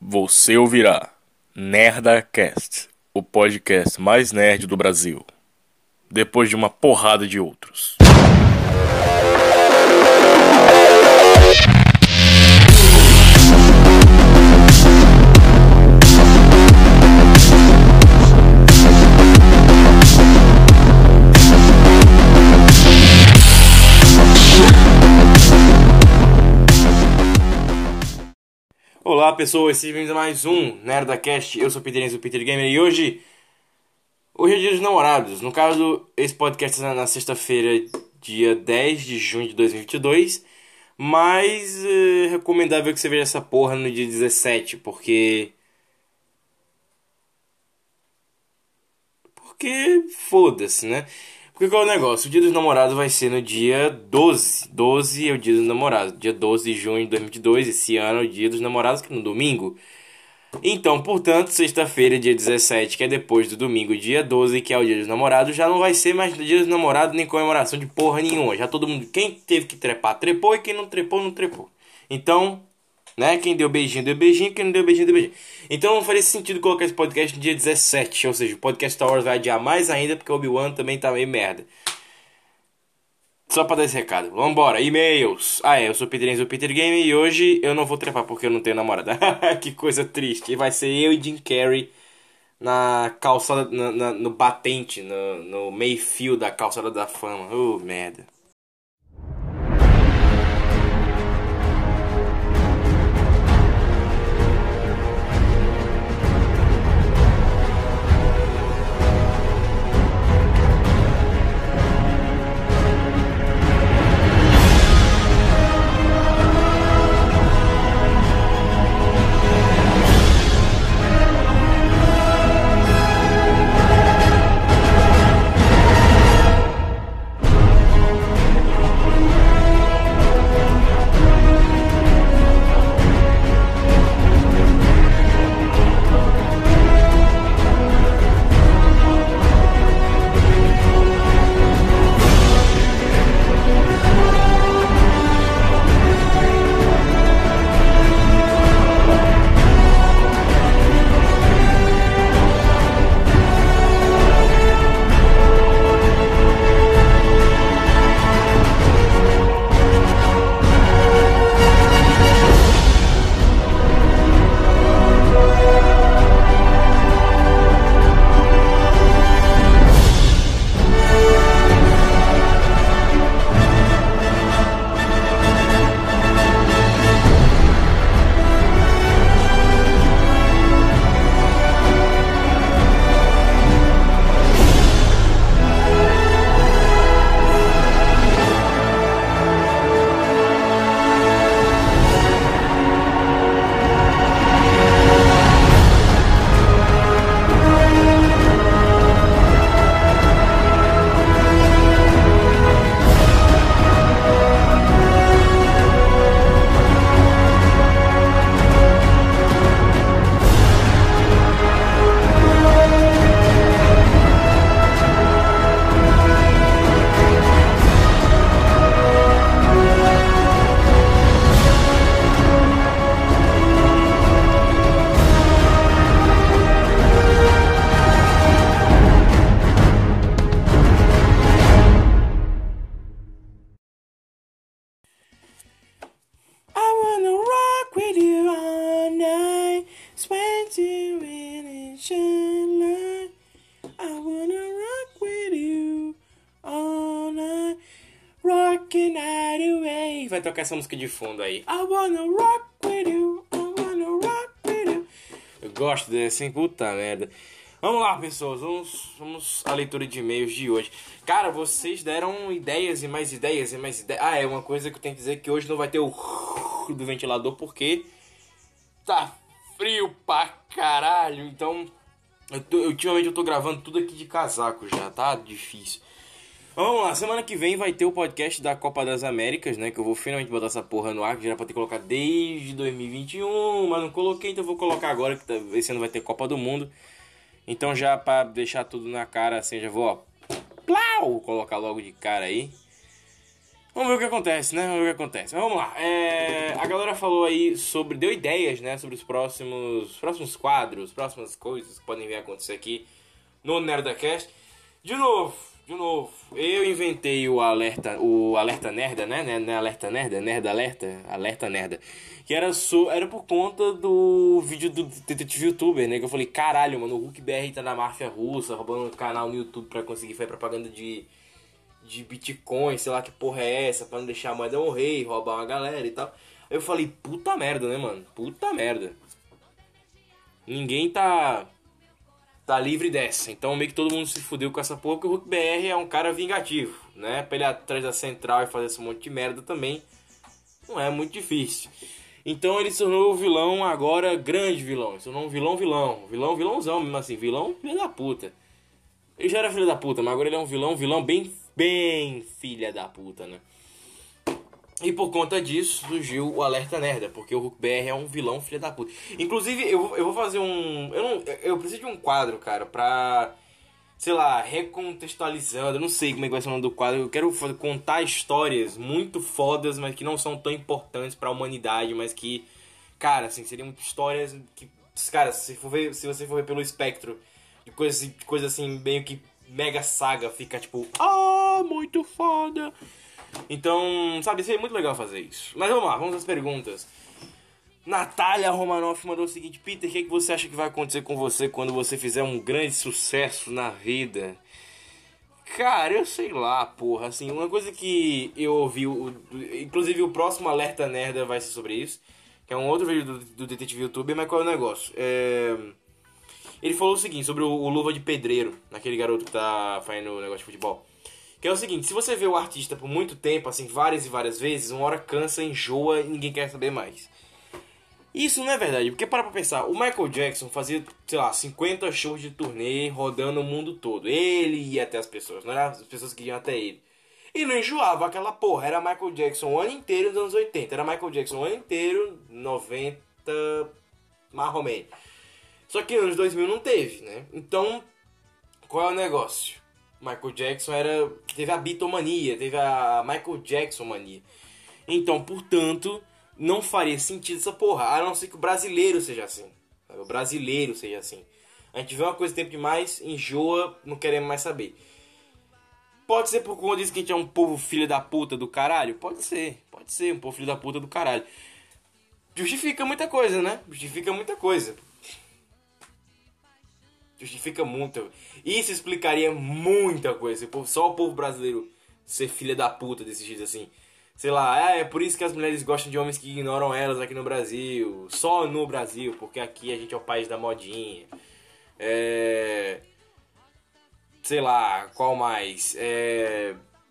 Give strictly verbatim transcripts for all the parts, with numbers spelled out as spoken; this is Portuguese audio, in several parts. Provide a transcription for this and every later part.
Você ouvirá NerdaCast, o podcast mais nerd do Brasil, depois de uma porrada de outros. Olá pessoas, sejam bem-vindos a mais um NerdaCast. Eu sou o Peter, o Peter Gamer, e hoje Hoje é dia dos namorados. No caso, esse podcast está na sexta-feira, dia dez de junho de dois mil e vinte e dois. Mas é recomendável que você veja essa porra no dia dezessete, porque... Porque foda-se, né? Porque qual é o negócio? O dia dos namorados vai ser no dia doze. doze é o dia dos namorados. Dia doze de junho de dois mil e vinte e dois. Esse ano é o dia dos namorados, que é no domingo. Então, portanto, sexta-feira, dia dezessete, que é depois do domingo, dia doze, que é o dia dos namorados, já não vai ser mais dia dos namorados nem comemoração de porra nenhuma. Já todo mundo, quem teve que trepar, trepou, e quem não trepou, não trepou. Então, né, quem deu beijinho, deu beijinho, quem não deu beijinho, deu beijinho. Então não faria sentido colocar esse podcast no dia dezessete, ou seja, o podcast Star Wars vai adiar mais ainda, porque o Obi-Wan também tá meio merda. Só pra dar esse recado. Vambora, e-mails. Ah é, eu sou o Peter, o Peter Game, e hoje eu não vou trepar porque eu não tenho namorada. Que coisa triste. E vai ser eu e Jim Carrey na calçada, na, na, no batente, no, no meio fio da calçada da fama. Oh, merda. Vai tocar essa música de fundo aí. I wanna rock with you, I wanna rock with you. Eu gosto dessa, hein? Puta merda. Vamos lá, pessoas. Vamos, vamos à leitura de e-mails de hoje. Cara, vocês deram ideias e mais ideias e mais ideias. Ah, é uma coisa que eu tenho que dizer, que hoje não vai ter o do ventilador, porque tá frio pra caralho. Então, eu tô, ultimamente eu tô gravando tudo aqui de casaco já, tá difícil. Vamos lá, semana que vem vai ter o podcast da Copa das Américas, né? Que eu vou finalmente botar essa porra no ar, que já era pra ter colocado desde dois mil e vinte e um, mas não coloquei, então eu vou colocar agora, que esse ano vai ter Copa do Mundo. Então já pra deixar tudo na cara, assim, já vou, ó, plau, colocar logo de cara aí. Vamos ver o que acontece, né? Vamos ver o que acontece. Mas vamos lá. É, a galera falou aí sobre... Deu ideias, né? Sobre os próximos... Próximos quadros, próximas coisas que podem vir a acontecer aqui no Nerdcast. De novo, de novo. Eu inventei o alerta... O alerta nerda, né? Não é alerta nerda? Nerda alerta? Alerta nerda. Que era, so, era por conta do vídeo do detetive youtuber, né? Que eu falei, caralho, mano, o Hulk B R tá na máfia russa, roubando um canal no YouTube pra conseguir fazer propaganda de... de Bitcoin, sei lá que porra é essa, pra não deixar a moeda morrer e roubar uma galera e tal. Aí eu falei, puta merda, né, mano? Puta merda. Ninguém tá tá livre dessa. Então meio que todo mundo se fudeu com essa porra, porque o Hulk B R é um cara vingativo, né? Pra ele ir atrás da central e fazer esse monte de merda também não é muito difícil. Então ele se tornou o vilão agora, grande vilão. Ele se tornou um vilão vilão. Vilão vilãozão mesmo assim, vilão filho da puta. Ele já era filho da puta, mas agora ele é um vilão, vilão bem, bem filha da puta, né? E por conta disso surgiu o Alerta Nerda, porque o Hulk B R é um vilão filha da puta. Inclusive, eu, eu vou fazer um... Eu, não, eu preciso de um quadro, cara, pra... Sei lá, recontextualizando, eu não sei como é que vai ser o nome do quadro. Eu quero fazer, contar histórias muito fodas, mas que não são tão importantes pra humanidade, mas que... Cara, assim, seriam histórias que... Cara, se, for ver, se você for ver pelo espectro... De coisa, de coisa assim, meio que mega saga, fica tipo, ah, muito foda. Então, sabe, seria muito legal fazer isso. Mas vamos lá, vamos às perguntas. Natália Romanoff mandou o seguinte: Peter, o que, é que você acha que vai acontecer com você quando você fizer um grande sucesso na vida? Cara, eu sei lá, porra, assim, uma coisa que eu ouvi, o, inclusive o próximo Alerta Nerda vai ser sobre isso, que é um outro vídeo do, do Detetive YouTube, mas qual é o negócio? É... Ele falou o seguinte sobre o, o Luva de Pedreiro, aquele garoto que tá fazendo o negócio de futebol. Que é o seguinte, se você vê o artista por muito tempo, assim, várias e várias vezes, uma hora cansa, enjoa e ninguém quer saber mais. Isso não é verdade, porque para pra pensar, o Michael Jackson fazia, sei lá, cinquenta shows de turnê rodando o mundo todo. Ele ia até as pessoas, não era as pessoas que iam até ele. E não enjoava aquela porra, era Michael Jackson o ano inteiro nos anos oitenta, era Michael Jackson o ano inteiro, noventa, mais ou menos. Só que nos anos dois mil não teve, né? Então, qual é o negócio? Michael Jackson era... Teve a Beatlemania, teve a Michael Jackson mania. Então, portanto, não faria sentido essa porra. A não ser que o brasileiro seja assim. Sabe? O brasileiro seja assim. A gente vê uma coisa tempo demais, enjoa, não queremos mais saber. Pode ser por conta disso que a gente é um povo filho da puta do caralho? Pode ser, pode ser, um povo filho da puta do caralho. Justifica muita coisa, né? Justifica muita coisa. Justifica muito. Isso explicaria muita coisa. Só o povo brasileiro ser filha da puta desse jeito assim. Sei lá, é, é por isso que as mulheres gostam de homens que ignoram elas aqui no Brasil. Só no Brasil, porque aqui a gente é o país da modinha. É... Sei lá, qual mais? É...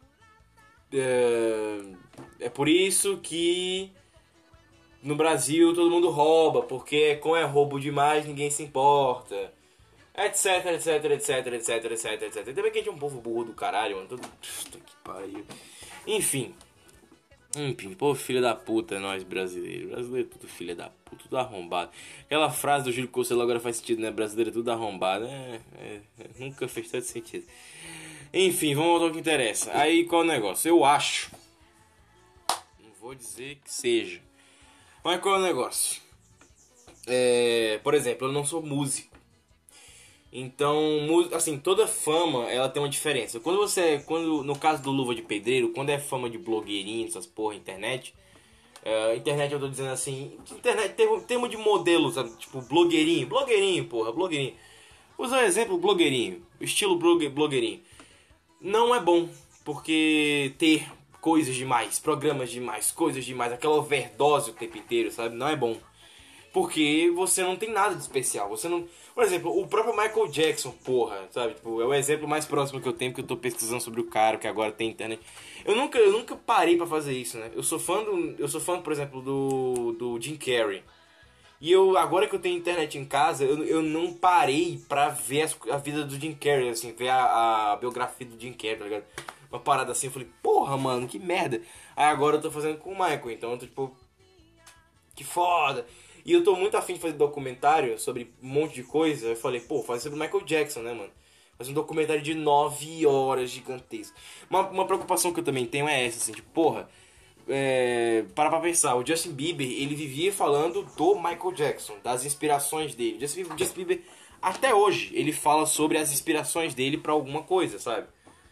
É, é por isso que no Brasil todo mundo rouba, porque como é roubo demais ninguém se importa. Etc, etc, etc, etc, etc, etc. Também que a gente é um povo burro do caralho, mano. Todo... Puta que pariu. Enfim. Enfim, pô, filha da puta, nós brasileiros. Brasileiro é tudo filha da puta, tudo arrombado. Aquela frase do Júlio Costello agora faz sentido, né? Brasileiro é tudo arrombado. É, é, é, nunca fez tanto sentido. Enfim, vamos voltar ao que interessa. Aí qual é o negócio? Eu acho. Não vou dizer que seja. Mas qual é o negócio? É, por exemplo, eu não sou músico. Então, assim, toda fama, ela tem uma diferença. Quando você, quando no caso do Luva de Pedreiro, quando é fama de blogueirinho, essas porra, internet, uh, internet eu tô dizendo assim, internet, termo, termo de modelo, sabe? Tipo, blogueirinho, blogueirinho, porra, blogueirinho. Usar um exemplo, blogueirinho, estilo blogue, blogueirinho. Não é bom, porque ter coisas demais, programas demais, coisas demais, aquela overdose o tempo inteiro, sabe? Não é bom. Porque você não tem nada de especial. Você não... Por exemplo, o próprio Michael Jackson, porra, sabe? Tipo, é o exemplo mais próximo que eu tenho, que eu tô pesquisando sobre o cara, que agora tem internet. Eu nunca, eu nunca parei pra fazer isso, né? Eu sou fã do... Eu sou fã, por exemplo, do, do Jim Carrey. E eu, agora que eu tenho internet em casa, eu, eu não parei pra ver as, a vida do Jim Carrey, assim, ver a, a biografia do Jim Carrey, tá ligado? Uma parada assim, eu falei, porra, mano, que merda. Aí agora eu tô fazendo com o Michael, então eu tô tipo... Que foda. E eu tô muito afim de fazer documentário sobre um monte de coisa. Eu falei, pô, fazer sobre o Michael Jackson, né, mano? Fazer um documentário de nove horas gigantesco. Uma, uma preocupação que eu também tenho é essa, assim, tipo, porra, é, para pra pensar, o Justin Bieber, ele vivia falando do Michael Jackson, das inspirações dele. Justin, Justin Bieber, até hoje, ele fala sobre as inspirações dele pra alguma coisa, sabe?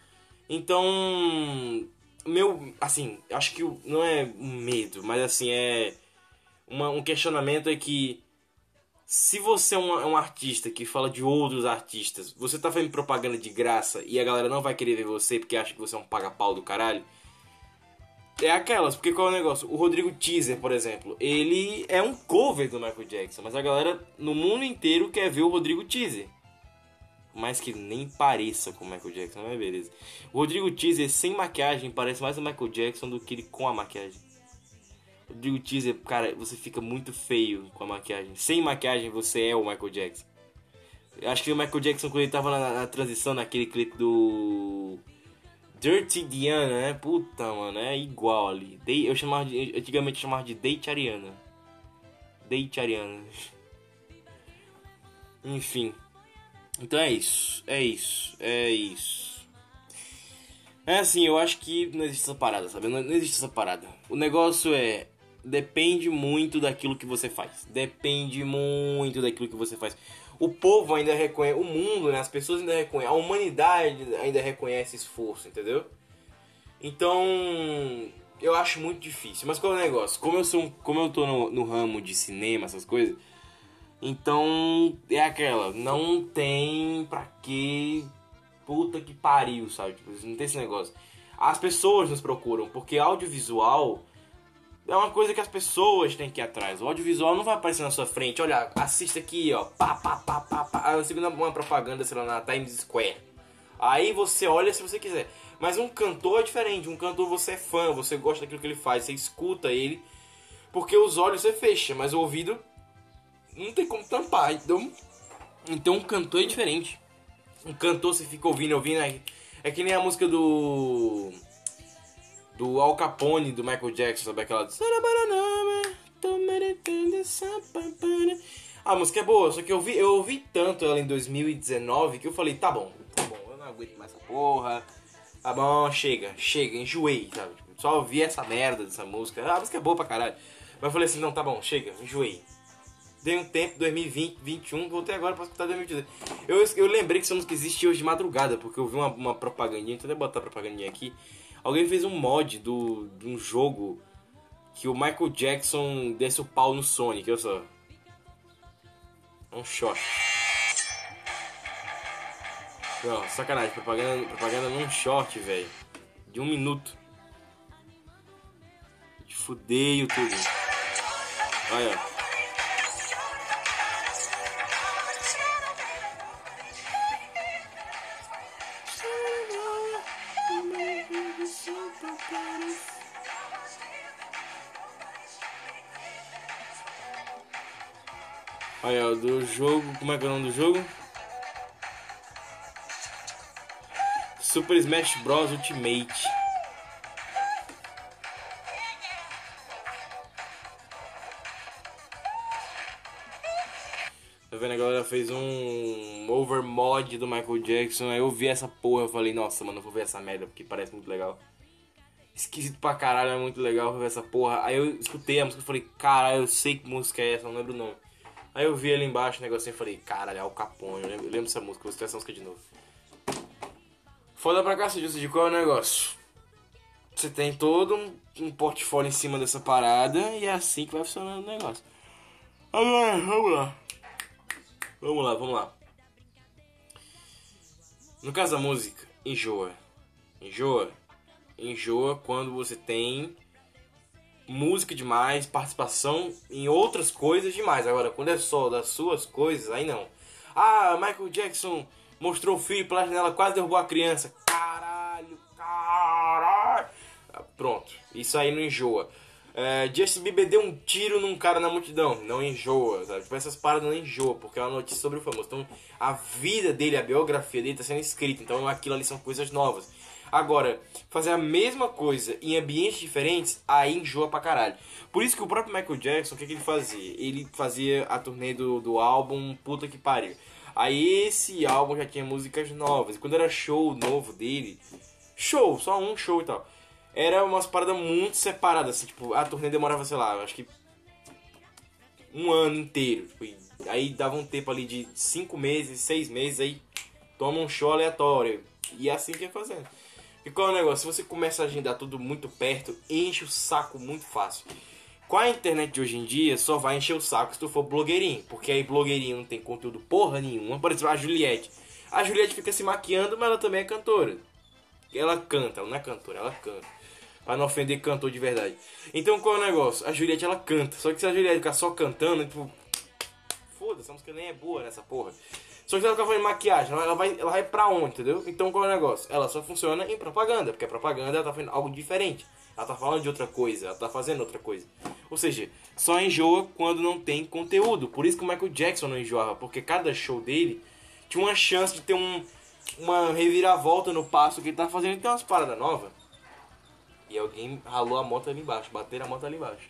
Então, meu, assim, acho que não é um medo, mas assim, é uma, um questionamento é que se você é um, é um artista que fala de outros artistas, você tá fazendo propaganda de graça e a galera não vai querer ver você porque acha que você é um paga-pau do caralho. É aquelas, porque qual é o negócio? O Rodrigo Teaser, por exemplo, ele é um cover do Michael Jackson, mas a galera no mundo inteiro quer ver o Rodrigo Teaser. Mais que nem pareça com o Michael Jackson, mas beleza. O Rodrigo Teaser sem maquiagem parece mais o Michael Jackson do que ele com a maquiagem. O Rodrigo Teaser, cara, você fica muito feio com a maquiagem. Sem maquiagem você é o Michael Jackson. Eu acho que o Michael Jackson, quando ele tava na, na transição, naquele clipe do Dirty Diana, né? Puta, mano, é igual ali. Eu chamava de, antigamente eu chamava de Date Ariana. Date Ariana. Enfim. Então é isso, é isso, é isso. É assim, eu acho que não existe essa parada, sabe? Não, não existe essa parada. O negócio é, depende muito daquilo que você faz. Depende muito daquilo que você faz. O povo ainda reconhece, o mundo, né? As pessoas ainda reconhecem, a humanidade ainda reconhece esforço, entendeu? Então, eu acho muito difícil. Mas qual é o negócio? Como eu, sou, como eu tô no, no ramo de cinema, essas coisas... Então, é aquela, não tem pra que puta que pariu, sabe? Tipo, não tem esse negócio. As pessoas nos procuram, porque audiovisual é uma coisa que as pessoas têm que ir atrás. O audiovisual não vai aparecer na sua frente, olha, assista aqui, ó, pá, pá, pá, pá, pá. Ah, eu sigo uma propaganda, sei lá, na Times Square. Aí você olha se você quiser. Mas um cantor é diferente, um cantor você é fã, você gosta daquilo que ele faz, você escuta ele, porque os olhos você fecha, mas o ouvido... não tem como tampar, então, então um cantor é diferente. Um cantor você fica ouvindo, ouvindo, é, é que nem a música do do Al Capone, do Michael Jackson, sabe aquela... A música é boa, só que eu ouvi, eu ouvi tanto ela em dois mil e dezenove que eu falei, tá bom, tá bom, eu não aguento mais essa porra, tá bom, chega, chega, enjoei, sabe? Só ouvi essa merda dessa música, ah, a música é boa pra caralho. Mas eu falei assim, não, tá bom, chega, enjoei. Dei um tempo, dois mil e vinte, vinte e um, voltei agora pra escutar dois mil e dezoito. Eu, eu lembrei que essa música existe hoje de madrugada, porque eu vi uma, uma propagandinha, deixa eu até botar a propagandinha aqui. Alguém fez um mod do, de um jogo que o Michael Jackson desce o pau no Sonic, olha só. É um shot. Não, sacanagem, propaganda, propaganda num short, velho. De um minuto. De fudeio tudo. Olha. Olha, o do jogo, como é que é o nome do jogo? Super Smash Bros Ultimate. Tá vendo? A galera fez um overmod do Michael Jackson. Aí eu vi essa porra, eu falei, nossa, mano, eu vou ver essa merda porque parece muito legal. Esquisito pra caralho, é muito legal ver essa porra. Aí eu escutei a música e falei, caralho, eu sei que música é essa, não lembro o nome. Aí eu vi ali embaixo o negocinho e falei, caralho, é o Capone, eu lembro, eu lembro dessa música, vou escutar essa música de novo. Foda pra cacete, de qual é o negócio? Você tem todo um, um portfólio em cima dessa parada e é assim que vai funcionando o negócio. Agora, vamos lá. Vamos lá, vamos lá. No caso da música, enjoa. Enjoa. Enjoa quando você tem música demais, participação em outras coisas demais. Agora, quando é só das suas coisas, aí não. Ah, Michael Jackson mostrou o filho pela janela, quase derrubou a criança. Caralho, caralho. Pronto, isso aí não enjoa. É, Justin Bieber deu um tiro num cara na multidão, não enjoa, sabe? Tipo, essas paradas não enjoa, porque é uma notícia sobre o famoso. Então, a vida dele, a biografia dele tá sendo escrita, então aquilo ali são coisas novas. Agora, fazer a mesma coisa em ambientes diferentes, aí enjoa pra caralho. Por isso que o próprio Michael Jackson, o que, que ele fazia? Ele fazia a turnê do, do álbum Puta Que Pariu. Aí esse álbum já tinha músicas novas. E quando era show novo dele, show, só um show e tal, era umas paradas muito separadas, assim, tipo, a turnê demorava, sei lá, acho que um ano inteiro. Tipo, aí dava um tempo ali de cinco meses, seis meses, aí toma um show aleatório. E é assim que ia fazendo. E qual é o negócio? Se você começa a agendar tudo muito perto, enche o saco muito fácil. Com a internet de hoje em dia, só vai encher o saco se tu for blogueirinho. Porque aí blogueirinho não tem conteúdo porra nenhuma. Por exemplo, a Juliette. A Juliette fica se maquiando, mas ela também é cantora. Ela canta, ela não é cantora, ela canta. Pra não ofender cantor de verdade. Então qual é o negócio? A Juliette ela canta. Só que se a Juliette ficar só cantando, tipo, foda-se, a música nem é boa nessa porra. Só que ela fica fazendo maquiagem, ela vai, ela vai pra onde, entendeu? Então qual é o negócio? Ela só funciona em propaganda, porque a propaganda ela tá fazendo algo diferente. Ela tá falando de outra coisa, ela tá fazendo outra coisa. Ou seja, só enjoa quando não tem conteúdo. Por isso que o Michael Jackson não enjoava, porque cada show dele tinha uma chance de ter um, uma reviravolta no passo que ele tá fazendo. Tem umas paradas novas. E alguém ralou a moto ali embaixo, bateram a moto ali embaixo.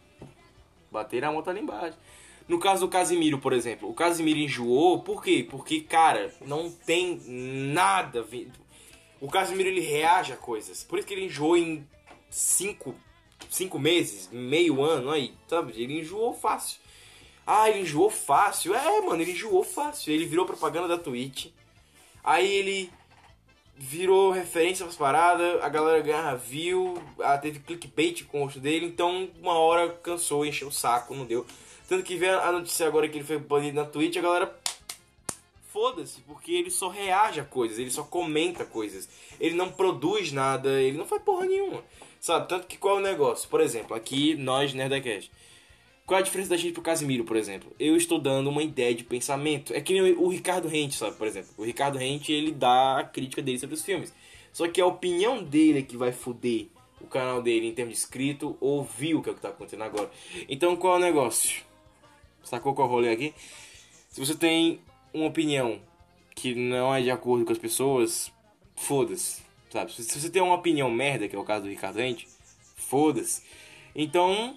Bateram a moto ali embaixo. No caso do Casimiro, por exemplo, o Casimiro enjoou, por quê? Porque, cara, não tem nada. O Casimiro ele reage a coisas. Por isso que ele enjoou em cinco, cinco meses, meio ano, aí, sabe? Ele enjoou fácil. Ah, ele enjoou fácil. É, mano, ele enjoou fácil. Ele virou propaganda da Twitch. Aí ele virou referência pras paradas, a galera ganhava view, ah, teve clickbait com o rosto dele, então uma hora cansou, encheu o saco, não deu. Tanto que veio a notícia agora que ele foi banido na Twitch, a galera foda-se, porque ele só reage a coisas, ele só comenta coisas, ele não produz nada, ele não faz porra nenhuma, sabe? Tanto que qual é o negócio? Por exemplo, aqui nós, Nerdcast, qual é a diferença da gente pro Casimiro, por exemplo? Eu estou dando uma ideia de pensamento. É que nem o Ricardo Rente, sabe, por exemplo. O Ricardo Rente, ele dá a crítica dele sobre os filmes. Só que a opinião dele é que vai foder o canal dele em termos de inscrito ou view, que é o que tá acontecendo agora. Então, qual é o negócio? Sacou qual é o rolê aqui? Se você tem uma opinião que não é de acordo com as pessoas, foda-se, sabe? Se você tem uma opinião merda, que é o caso do Ricardo Rente, foda-se. Então...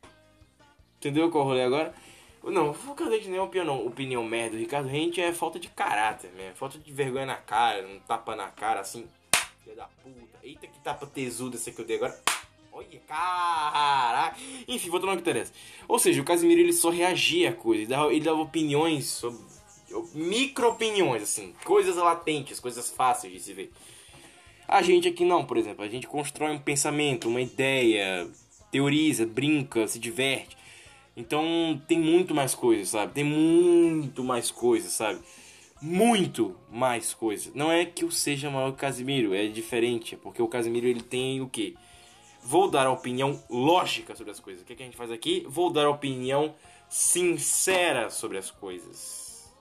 Entendeu qual é o rolê agora? Não, o Ricardo Rente nem é opinião, opinião merda. O Ricardo Rente é falta de caráter, mesmo. Falta de vergonha na cara, um tapa na cara, assim. Filha da puta. Eita, que tapa tesuda esse que eu dei agora. Olha, caraca. Enfim, voltando ao que interessa. Ou seja, o Casimiro ele só reagia a coisas. Ele dava, ele dava opiniões sobre... Micro-opiniões, assim. Coisas latentes, coisas fáceis de se ver. A gente aqui não, por exemplo. A gente constrói um pensamento, uma ideia, teoriza, brinca, se diverte. Então tem muito mais coisas, sabe? Tem muito mais coisas, sabe? Muito mais coisas. Não é que eu seja maior que o Casimiro, é diferente. Porque o Casimiro ele tem o quê? Vou dar a opinião lógica sobre as coisas. O que, é que a gente faz aqui? Vou dar a opinião sincera sobre as coisas.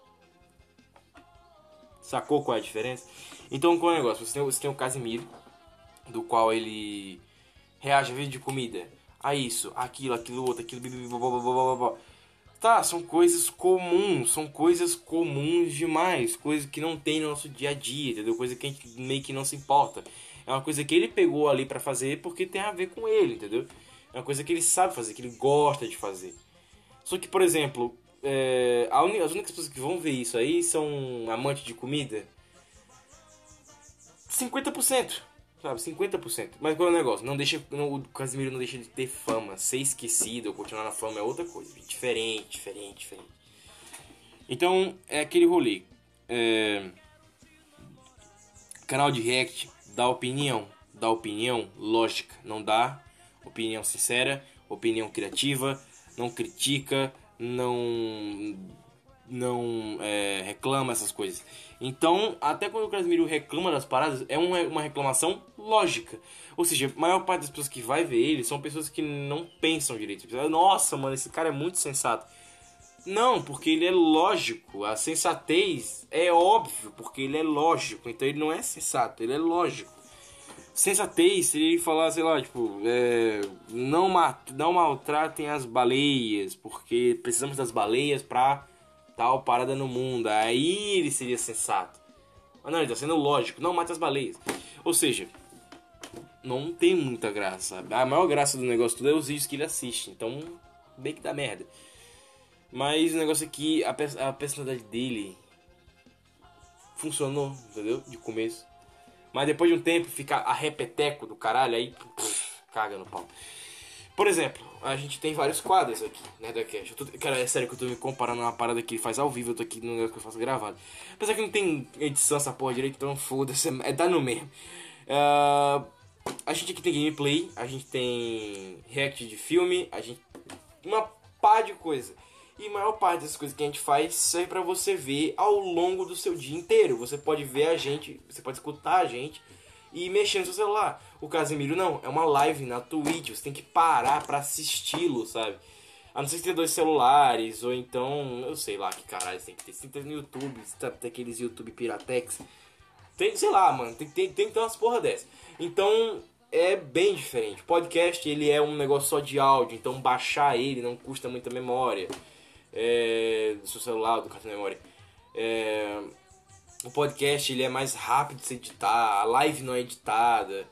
Sacou qual é a diferença? Então qual é o negócio? Você tem, você tem o Casimiro, do qual ele reage a vídeo de comida. A isso, aquilo, aquilo, outro, aquilo, blá, blá, blá, blá, blá. Tá, são coisas comuns, são coisas comuns demais, coisas que não tem no nosso dia a dia, entendeu? Coisa que a gente meio que não se importa. É uma coisa que ele pegou ali pra fazer porque tem a ver com ele, entendeu? É uma coisa que ele sabe fazer, que ele gosta de fazer. Só que, por exemplo, é, a un... as únicas pessoas que vão ver isso aí são amantes de comida. cinquenta por cento. Sabe, cinquenta por cento. Mas qual é o negócio? Não deixa, não, o Casimiro não deixa de ter fama. Ser esquecido ou continuar na fama é outra coisa. Diferente, diferente, diferente. Então, é aquele rolê. É... Canal de react dá opinião. Dá opinião lógica. Não dá opinião sincera, opinião criativa. Não critica, não... não é, reclama essas coisas. Então, até quando o Casimiro reclama das paradas, é uma, uma reclamação lógica. Ou seja, a maior parte das pessoas que vai ver ele são pessoas que não pensam direito. Nossa, mano, esse cara é muito sensato. Não, porque ele é lógico. A sensatez é óbvio, porque ele é lógico. Então ele não é sensato, ele é lógico. Sensatez seria ele falar, sei lá, tipo, é, não, mat- não maltratem as baleias, porque precisamos das baleias pra tal parada no mundo. Aí ele seria sensato. Mas não, ele tá sendo lógico. Não mate as baleias. Ou seja, não tem muita graça. A maior graça do negócio tudo é os vídeos que ele assiste. Então, bem que dá merda. Mas o negócio aqui, a, pe- a personalidade dele funcionou, entendeu? De começo. Mas depois de um tempo fica a repeteco do caralho, aí pff, caga no pau. Por exemplo, a gente tem vários quadros aqui, né, da Cash. Eu tô, cara, é sério que eu tô me comparando a uma parada que ele faz ao vivo, eu tô aqui no negócio que eu faço gravado. Apesar que não tem edição essa porra direito, então foda-se, é dá no mesmo. Uh, a gente aqui tem gameplay, a gente tem react de filme, a gente uma pá de coisa. E a maior parte dessas coisas que a gente faz serve pra você ver ao longo do seu dia inteiro. Você pode ver a gente, você pode escutar a gente e mexer no seu celular. O Casemiro não, é uma live na Twitch, você tem que parar pra assisti-lo, sabe? A não ser que tenha dois celulares, ou então, eu sei lá que caralho você tem que ter. Você tem que ter no YouTube, você tem aqueles YouTube Piratex. Tem, sei lá, mano, tem, tem, tem que ter umas porra dessas. Então, é bem diferente. O podcast, ele é um negócio só de áudio, então baixar ele não custa muita memória. É, do seu celular, do cartão de memória. É, o podcast, ele é mais rápido de se editar, a live não é editada.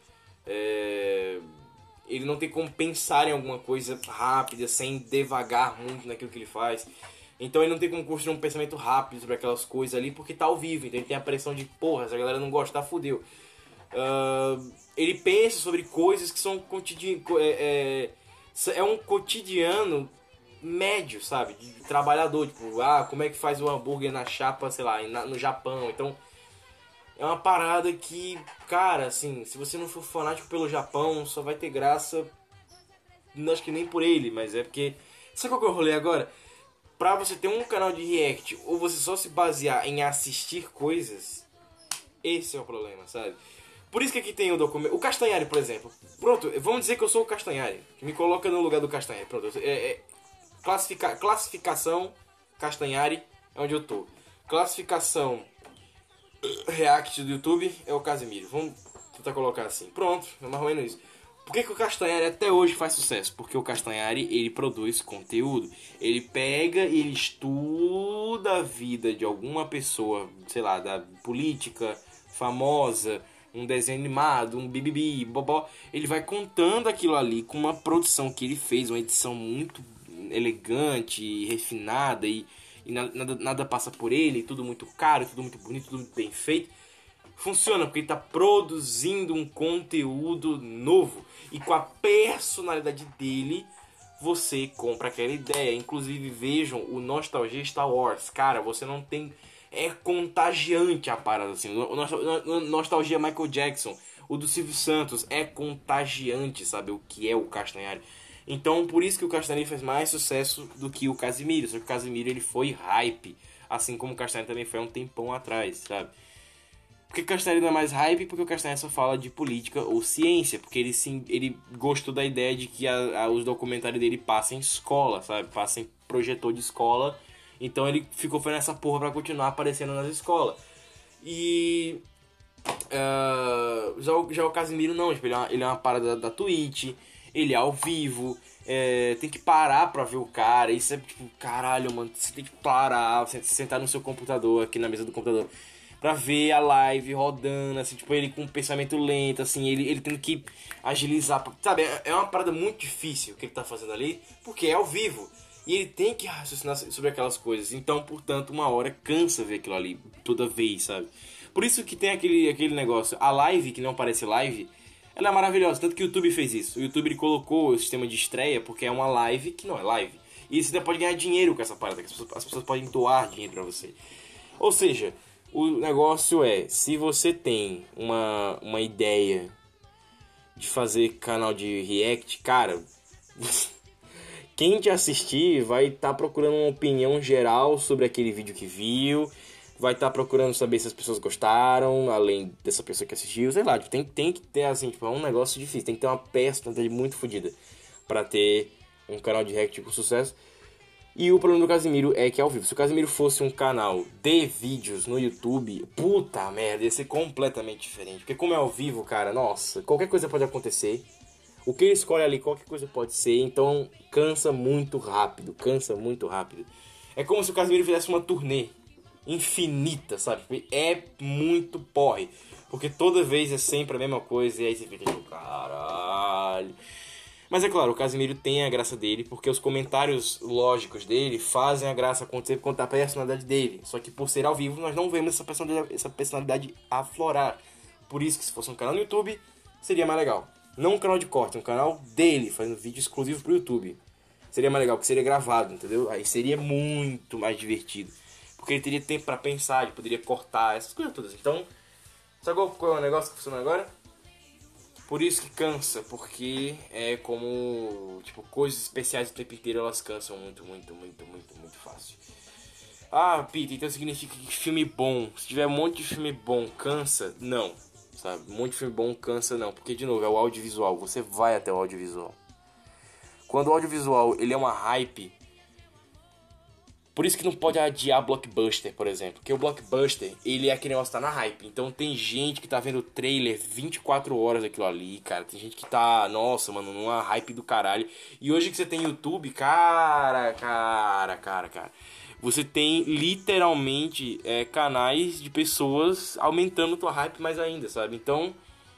É, ele não tem como pensar em alguma coisa rápida, sem devagar muito naquilo que ele faz. Então ele não tem como construir um pensamento rápido sobre aquelas coisas ali, porque tá ao vivo. Então ele tem a pressão de, porra, se a galera não gostar, fudeu. Uh, ele pensa sobre coisas que são cotidianas. É, é, é um cotidiano médio, sabe? De trabalhador. Tipo, ah, como é que faz o hambúrguer na chapa, sei lá, no Japão. Então é uma parada que, cara, assim, se você não for fanático pelo Japão, só vai ter graça. Não acho que nem por ele, mas é porque... Sabe qual que é o rolê agora? Pra você ter um canal de react ou você só se basear em assistir coisas, esse é o problema, sabe? Por isso que aqui tem o documento... O Castanhari, por exemplo. Pronto, vamos dizer que eu sou o Castanhari. Que me coloca no lugar do Castanhari. Pronto, é, é, classifica, classificação Castanhari é onde eu tô. Classificação React do YouTube é o Casemiro. Vamos tentar colocar assim. Pronto, é mais ou menos isso. Por que, que o Castanhari até hoje faz sucesso? Porque o Castanhari, ele produz conteúdo. Ele pega e ele estuda a vida de alguma pessoa, sei lá, da política, famosa, um desenho animado, um bibibi, bobó. Ele vai contando aquilo ali com uma produção que ele fez, uma edição muito elegante e refinada, e, e nada, nada passa por ele, tudo muito caro, tudo muito bonito, tudo muito bem feito. Funciona porque ele está produzindo um conteúdo novo e com a personalidade dele você compra aquela ideia. Inclusive vejam o Nostalgia Star Wars, cara, você não tem, é contagiante a parada assim. O Nostalgia Michael Jackson, o do Silvio Santos, é contagiante, sabe o que é o Castanhari. Então por isso que o Castanhari faz mais sucesso do que o Casemiro. Só que o Casemiro ele foi hype, assim como o Castanhari também foi há um tempão atrás, sabe? Por que o Castanhari não é mais hype? Porque o Castanhari só fala de política ou ciência. Porque ele, sim, ele gostou da ideia de que a, a, os documentários dele passem em escola, sabe? Passem projetor de escola. Então ele ficou fazendo essa porra pra continuar aparecendo nas escolas. E... Uh, já, o, já o Casemiro não. Tipo, ele, é uma, ele é uma parada da, da Twitch. Ele é ao vivo. É, tem que parar pra ver o cara. Isso é tipo, caralho, mano. Você tem que parar. Você sentar no seu computador, aqui na mesa do computador, pra ver a live rodando, assim, tipo, ele com um pensamento lento, assim, ele, ele tendo que agilizar, sabe, é uma parada muito difícil o que ele tá fazendo ali, porque é ao vivo, e ele tem que raciocinar sobre aquelas coisas, então, portanto, uma hora cansa ver aquilo ali, toda vez, sabe. Por isso que tem aquele, aquele negócio, a live que não parece live, ela é maravilhosa, tanto que o YouTube fez isso, o YouTube ele colocou o sistema de estreia, porque é uma live que não é live, e você ainda pode ganhar dinheiro com essa parada, as pessoas, as pessoas podem doar dinheiro pra você, ou seja... O negócio é, se você tem uma, uma ideia de fazer canal de react, cara, quem te assistir vai estar tá procurando uma opinião geral sobre aquele vídeo que viu, vai estar tá procurando saber se as pessoas gostaram, além dessa pessoa que assistiu, sei lá, tem, tem que ter assim, tipo, é um negócio difícil, tem que ter uma personalidade muito fodida pra ter um canal de react com sucesso. E o problema do Casemiro é que é ao vivo. Se o Casemiro fosse um canal de vídeos no YouTube, puta merda, ia ser completamente diferente. Porque como é ao vivo, cara, nossa, qualquer coisa pode acontecer. O que ele escolhe ali, qualquer coisa pode ser. Então cansa muito rápido, cansa muito rápido. É como se o Casemiro fizesse uma turnê infinita, sabe? É muito porre. Porque toda vez é sempre a mesma coisa e aí você fica tipo, caralho... Mas é claro, o Casimiro tem a graça dele, porque os comentários lógicos dele fazem a graça acontecer por conta da personalidade dele. Só que por ser ao vivo, nós não vemos essa personalidade, essa personalidade aflorar. Por isso que se fosse um canal no YouTube, seria mais legal. Não um canal de corte, um canal dele, fazendo vídeo exclusivo pro YouTube. Seria mais legal, porque seria gravado, entendeu? Aí seria muito mais divertido. Porque ele teria tempo pra pensar, ele poderia cortar, essas coisas todas. Então, sabe qual é o negócio que funciona agora? Por isso que cansa, porque é como, tipo, coisas especiais o tempo inteiro, elas cansam muito, muito, muito, muito, muito fácil. Ah, Peter, então significa que filme bom, se tiver um monte de filme bom, cansa? Não, sabe? Um monte de filme bom cansa não, porque, de novo, é o audiovisual, você vai até o audiovisual. Quando o audiovisual, ele é uma hype, por isso que não pode adiar blockbuster, por exemplo. Porque o blockbuster, ele é aquele negócio que tá na hype. Então tem gente que tá vendo o trailer vinte e quatro horas daquilo ali, cara. Tem gente que tá, nossa, mano, numa hype do caralho. E hoje que você tem YouTube, cara, cara, cara, cara. Você tem literalmente é, canais de pessoas aumentando tua hype mais ainda, sabe? Então...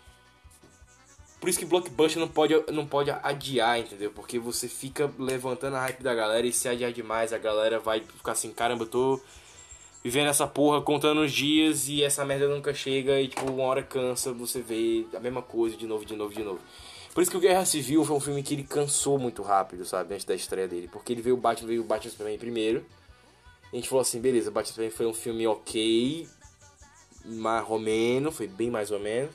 Por isso que blockbuster não pode, não pode adiar, entendeu? Porque você fica levantando a hype da galera e se adiar demais, a galera vai ficar assim, caramba, eu tô vivendo essa porra, contando os dias e essa merda nunca chega e tipo, uma hora cansa, você vê a mesma coisa de novo, de novo, de novo. Por isso que o Guerra Civil foi um filme que ele cansou muito rápido, sabe? Antes da estreia dele. Porque ele veio o Batman, veio o Batman Superman primeiro. E a gente falou assim, beleza, Batman Superman foi um filme ok, mais ou menos, foi bem mais ou menos.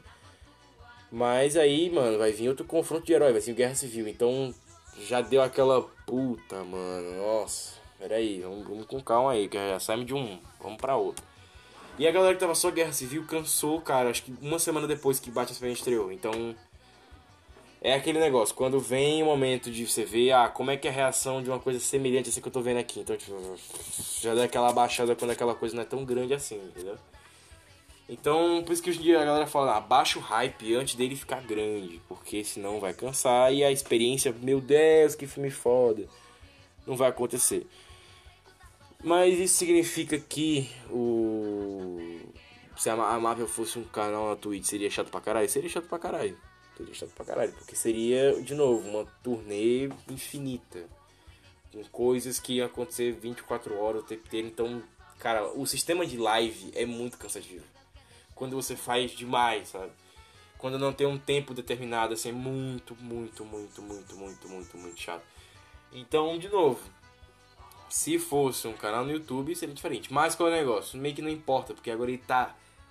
Mas aí, mano, vai vir outro confronto de herói, vai vir Guerra Civil. Então, já deu aquela puta, mano. Nossa, peraí, vamos, vamos com calma aí, que já saímos de um, vamos pra outro. E a galera que tava só Guerra Civil cansou, cara, acho que uma semana depois que Batman Superman estreou. Então, é aquele negócio, quando vem o momento de você ver, ah, como é que é a reação de uma coisa semelhante assim que eu tô vendo aqui. Então, tipo, já dá aquela baixada quando aquela coisa não é tão grande assim, entendeu? Então, por isso que hoje em dia a galera fala, abaixa o hype antes dele ficar grande, porque senão vai cansar e a experiência, meu Deus, que filme foda, não vai acontecer. Mas isso significa que o... se a Marvel fosse um canal na Twitch, seria chato pra caralho? Seria chato pra caralho. Seria chato pra caralho, porque seria, de novo, uma turnê infinita, com coisas que iam acontecer vinte e quatro horas o tempo inteiro. Então, cara, o sistema de live é muito cansativo. Quando você faz demais, sabe? Quando não tem um tempo determinado, assim, é muito, muito, muito, muito, muito, muito, muito chato. Então, de novo, se fosse um canal no YouTube, seria diferente. Mas qual é o negócio? Meio que não importa, porque agora ele tá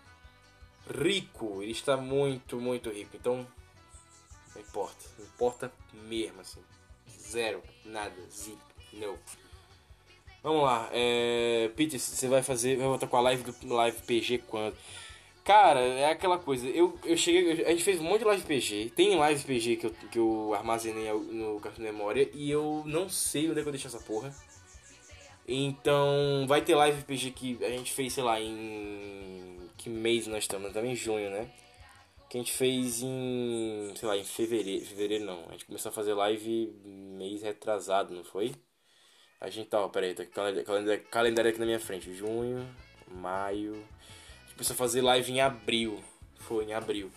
rico, ele está muito, muito rico. Então, não importa. Não importa mesmo, assim. Zero, nada, zip, não. Vamos lá, é... Peter, você vai fazer, vai voltar com a live do Live P G quando? Cara, é aquela coisa, eu, eu cheguei, a gente fez um monte de live P G, tem live P G que eu, que eu armazenei no cartão de memória e eu não sei onde é que eu deixei essa porra. Então, vai ter live P G que a gente fez, sei lá, em... Que mês nós estamos? Nós estamos em junho, né? Que a gente fez em, sei lá, em fevereiro, fevereiro não, a gente começou a fazer live mês retrasado, não foi? A gente tá, ó, peraí, tá calendário, calendário aqui na minha frente, junho, maio... Começou a fazer live em abril. Foi em abril.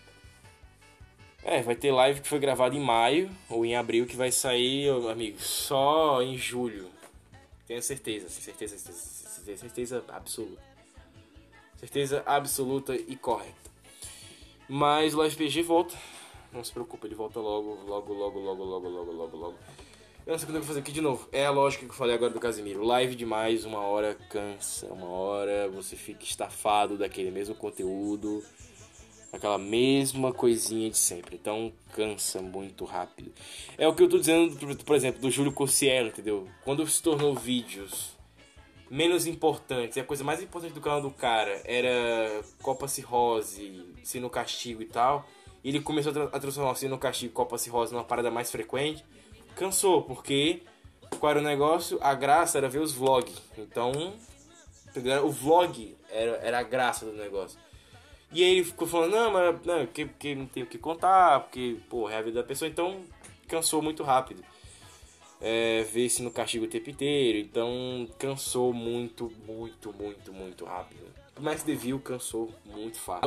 É, vai ter live que foi gravada em maio ou em abril que vai sair, amigo, só em julho. Tenho certeza, certeza, certeza, certeza absoluta. Certeza absoluta e correta. Mas o Live P G volta. Não se preocupe, ele volta logo, logo, logo, logo, logo, logo, logo, logo. Eu não sei o que eu vou fazer aqui de novo. É a lógica que eu falei agora do Casimiro. Live demais, uma hora cansa. Uma hora você fica estafado daquele mesmo conteúdo. Aquela mesma coisinha de sempre. Então cansa muito rápido. É o que eu tô dizendo, por exemplo, do Júlio Cossiello, entendeu? Quando se tornou vídeos menos importantes, e a coisa mais importante do canal do cara era Copa Cirrose, Sino Castigo e tal. E ele começou a transformar o Sino Castigo e Copa Cirrose numa parada mais frequente. Cansou, porque qual era o negócio? A graça era ver os vlogs. Então, o vlog era, era a graça do negócio. E aí ele ficou falando, não, mas não, porque, porque não tem o que contar, porque, pô, é a vida da pessoa. Então, cansou muito rápido. É, ver-se no castigo o tempo inteiro. Então, cansou muito, muito, muito, muito rápido. Por mais que devia, cansou muito fácil.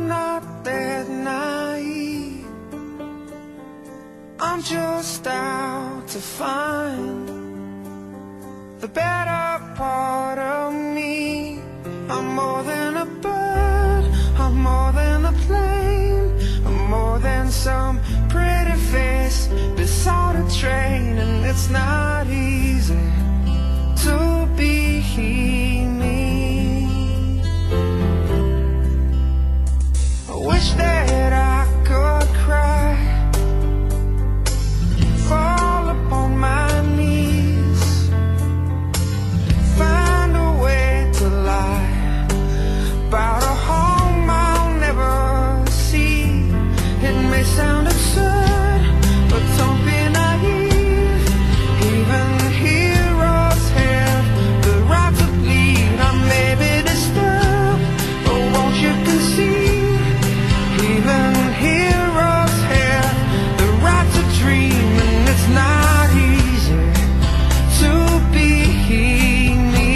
I'm not that naive. I'm just out to find the better part of me. I'm more than a bird, I'm more than a plane, I'm more than some pretty face beside a train. And it's not easy to be me. I wish that I could cry, fall upon my knees, find a way to lie about a home I'll never see. It may sound absurd, but don't be naive. Even heroes have the right to bleed. I may be disturbed, but won't you concede? Even heroes have the right to dream. And it's not easy to be me.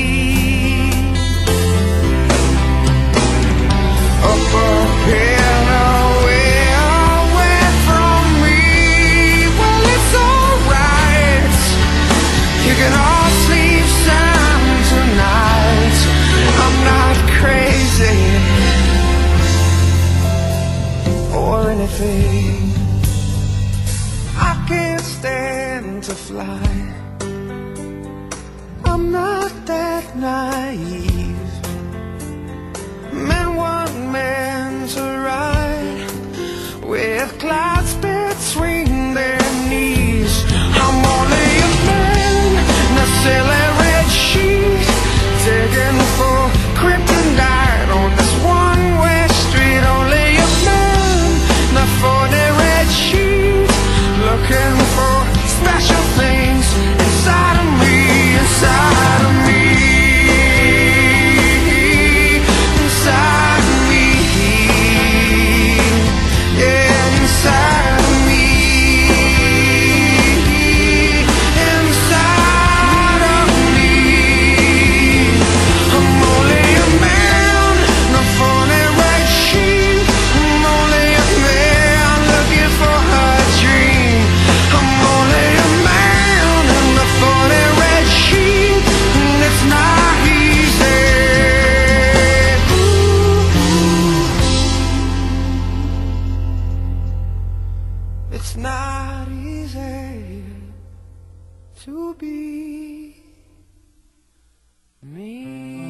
Up a hill away, away from me. Well, it's alright, you can all sleep sound tonight. I'm not crazy or anything. I can't stand to fly, I'm not that naive. Men want men to ride with clouds between their knees. I'm only a man in a silly red sheet, digging for kryptonite on this one-way street. Only a man in a forty red sheet, looking for special things inside of me, inside of me, inside of me, yeah, inside of me, inside of me. I'm only a man in a funny red sheet. I'm only a man looking for a dream. I'm only a man in a funny red sheet, and it's not easy. It's not easy to be me.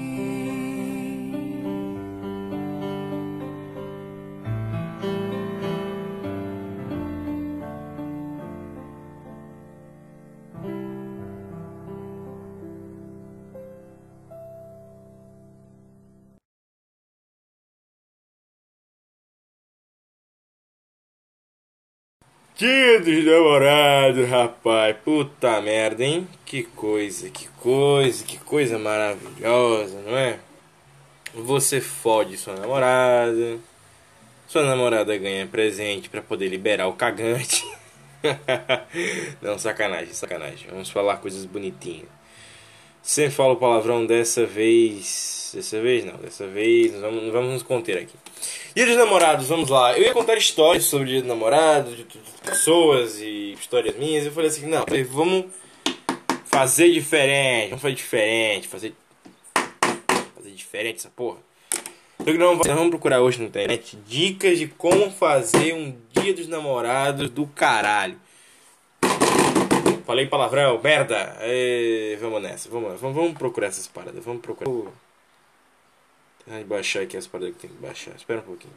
Dia dos namorados, rapaz. Puta merda, hein? Que coisa, que coisa, que coisa maravilhosa, não é? Você fode sua namorada, sua namorada ganha presente pra poder liberar o cagante. Não, sacanagem, sacanagem. Vamos falar coisas bonitinhas. Sempre falo palavrão dessa vez. Dessa vez não, dessa vez nós vamos, vamos nos conter aqui. Dia dos namorados, vamos lá. Eu ia contar histórias sobre o dia dos namorados, de, de pessoas e histórias minhas. Eu falei assim, não, vamos fazer diferente. Vamos fazer diferente, fazer fazer diferente essa porra. Então, não, nós vamos procurar hoje na internet dicas de como fazer um dia dos namorados do caralho. Falei palavrão, merda. E, vamos nessa, vamos, vamos, vamos procurar essas paradas. Vamos procurar. Deixa eu baixar aqui as paradas que tem que baixar. Espera um pouquinho.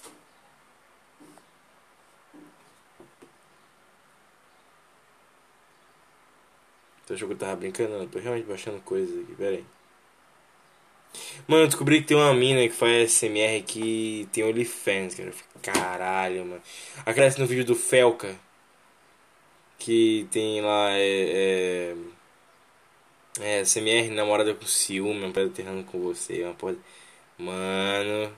Você achou que eu tava brincando? Não, eu tô realmente baixando coisas aqui. Pera aí. Mano, eu descobri que tem uma mina que faz S M R que tem OnlyFans, cara. Caralho, mano. Aparece no vídeo do Felca, que tem lá é, é, é S M R namorada com ciúme, uma pedra terrando com você, uma porra. Mano,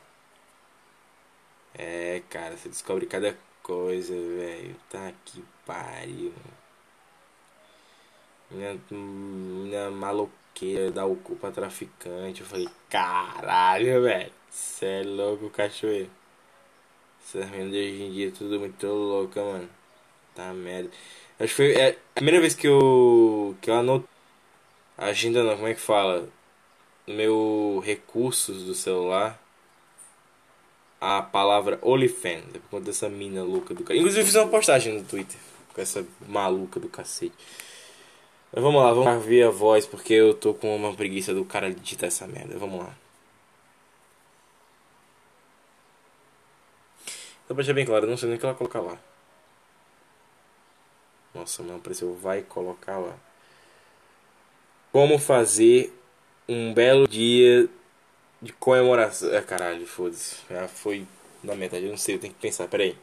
é, cara, você descobre cada coisa, velho. Tá que pariu. Minha, minha maloqueira dá o cu pra traficante. Eu falei, caralho, velho. Cê é louco, cachoeiro. Essas meninas de hoje em dia tudo muito louca, mano. Tá merda. Acho que foi é, a primeira vez que eu. que eu anotei. Agenda não, como é que fala? No meu recursos do celular. A palavra OnlyFans. É por conta dessa mina louca do cara. Inclusive eu fiz uma postagem no Twitter. Com essa maluca do cacete. Mas vamos lá, vamos ver a voz. Porque eu tô com uma preguiça do cara digitar essa merda. Vamos lá. Só pra deixar bem claro, eu não sei nem o que ela colocar lá. Nossa, mano, apareceu vai colocar lá. Como fazer um belo dia de comemoração. Ah, caralho, foda-se. Já foi na metade, eu não sei, eu tenho que pensar, peraí.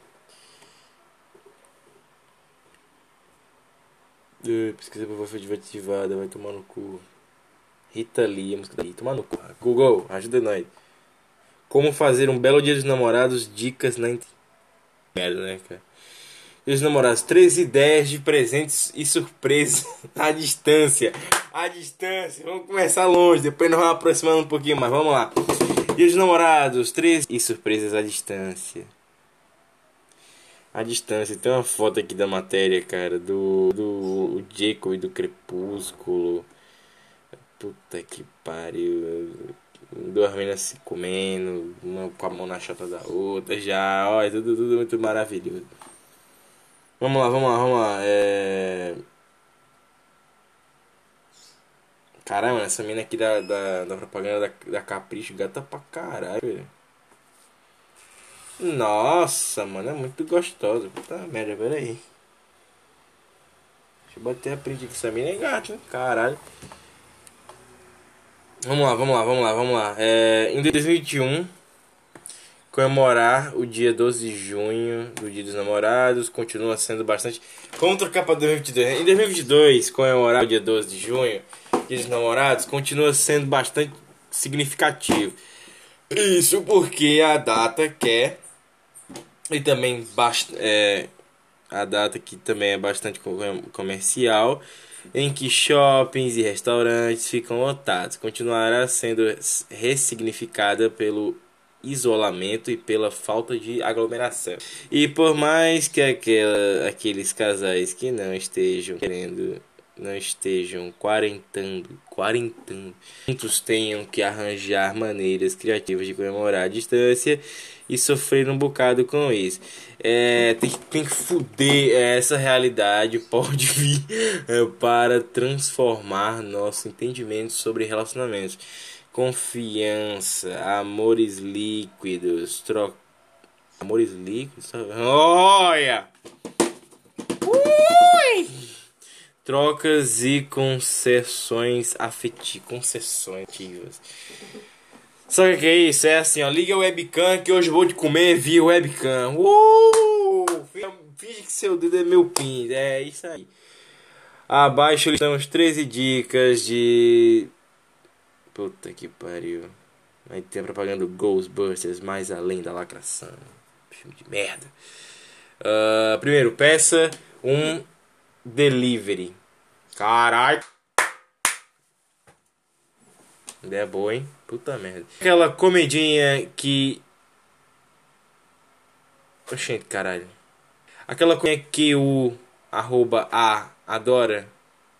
Uh, pesquisa por voz ativada, vai tomar no cu. Rita Lee, a música da Rita, tomar no cu. Google, ajuda nós. Como fazer um belo dia dos namorados, dicas na internet. Merda, né, cara? Dia dos namorados, três ideias de presentes e surpresas à distância. À distância, vamos começar longe, depois nós vamos aproximando um pouquinho mais, vamos lá. Dia dos namorados, três e surpresas à distância. À distância, tem uma foto aqui da matéria, cara, do, do Jacob do Crepúsculo. Puta que pariu. Duas meninas se comendo, uma com a mão na chata da outra, já, olha, tudo, tudo muito maravilhoso. Vamos lá, vamos lá, vamos lá. É... Caramba, essa mina aqui da, da, da propaganda da, da Capricho, gata pra caralho, velho. Nossa, mano, é muito gostosa. Puta merda, pera aí. Deixa eu bater a print aqui, essa mina é gata, hein? Caralho. Vamos lá, vamos lá, vamos lá, vamos lá. É, em dois mil e vinte e um, comemorar o dia doze de junho, do Dia dos Namorados, continua sendo bastante... Vamos trocar para dois mil e vinte e dois. Em dois mil e vinte e dois, comemorar o dia doze de junho, Dia dos Namorados, continua sendo bastante significativo. Isso porque a data quer... E também bast... é, a data que também é bastante comercial, em que shoppings e restaurantes ficam lotados, continuará sendo ressignificada pelo isolamento e pela falta de aglomeração. E por mais que aquela, aqueles casais que não estejam querendo, não estejam quarentando, quarentando, muitos tenham que arranjar maneiras criativas de comemorar a distância e sofrer um bocado com isso. É, tem, tem que fuder, é, essa realidade pode vir é, para transformar nosso entendimento sobre relacionamentos. Confiança, amores líquidos, troca... Amores líquidos? Olha! Ui! Trocas e concessões afetivas. Concessões ativas. Sabe o que é isso? É assim, ó. Liga a webcam que hoje eu vou te comer via webcam. Uh! Finge que seu dedo é meu pin. É isso aí. Abaixo estão as treze dicas de... Puta que pariu. Aí tem a propaganda do Ghostbusters, mais além da lacração. Filme de merda. Uh, primeiro, peça um delivery. Caralho. Ideia boa, hein? Puta merda. Aquela comidinha que... Oxente, caralho. Aquela comidinha que o arroba A adora.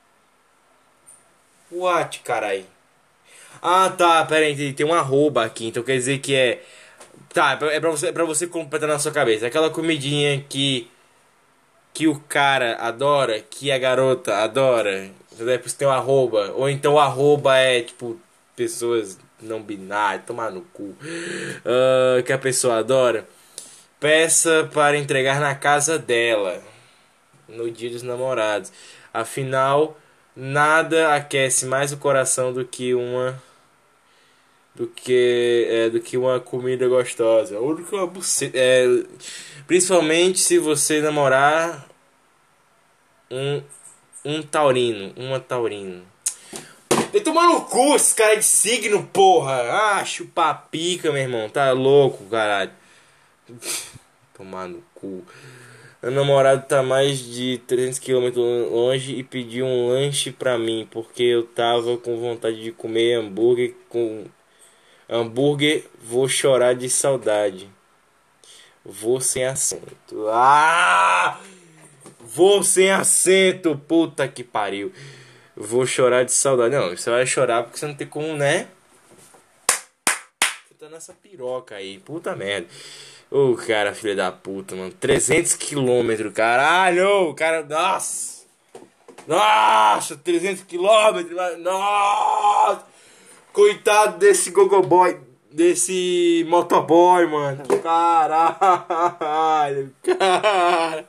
What, caralho? Ah, tá, pera aí, tem um arroba aqui, então quer dizer que é... Tá, é pra você, é pra você completar na sua cabeça. Aquela comidinha que... Que o cara adora, que a garota adora. Por isso tem um arroba. Ou então o arroba é, tipo, pessoas não binárias, tomar no cu. Uh, que a pessoa adora. Peça para entregar na casa dela. No Dia dos Namorados. Afinal, nada aquece mais o coração do que uma... Do que, é, do que uma comida gostosa. Ou do que uma buceta. É, principalmente se você namorar um, um taurino. Uma taurino. Vai tomar no cu esse cara de signo, porra. Ah, chupar pica, meu irmão. Tá louco, caralho. Tomar no cu. Meu namorado tá mais de trezentos quilômetros longe e pediu um lanche pra mim. Porque eu tava com vontade de comer hambúrguer com... Hambúrguer, vou chorar de saudade. Vou sem acento. Ah! Vou sem acento. Puta que pariu. Vou chorar de saudade. Não, você vai chorar porque você não tem como, né? Você tá nessa piroca aí. Puta merda. Ô, cara, filha da puta, mano. trezentos quilômetros, caralho. Cara, nossa. Nossa, trezentos quilômetros. Nossa. Coitado desse gogoboy. Desse motoboy, mano. Caralho. Cara.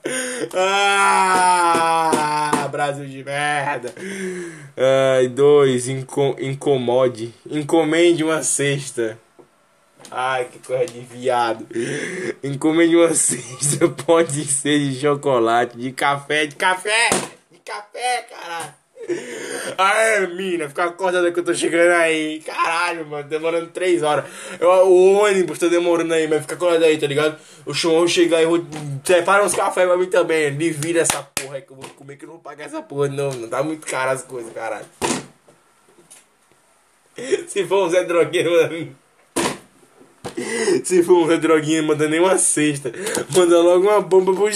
Ah, Brasil de merda. Ai, dois. Inco incomode. Encomende uma cesta. Ai, que coisa de viado. Encomende uma cesta. Pode ser de chocolate, de café, de café. De café, caralho. Aê, mina, fica acordada que eu tô chegando aí. Caralho, mano, demorando três horas. Eu, o ônibus tá demorando aí, mas fica acordada aí, tá ligado? O show chega aí, eu vou. Separa uns cafés pra mim também. Divida essa porra aí que eu vou comer, que eu não vou pagar essa porra, não. Não tá muito caro as coisas, caralho. Se for um Zé Drogueiro, mano. Se for um Zé Droguinha, manda nem uma cesta. Manda logo uma bomba pro.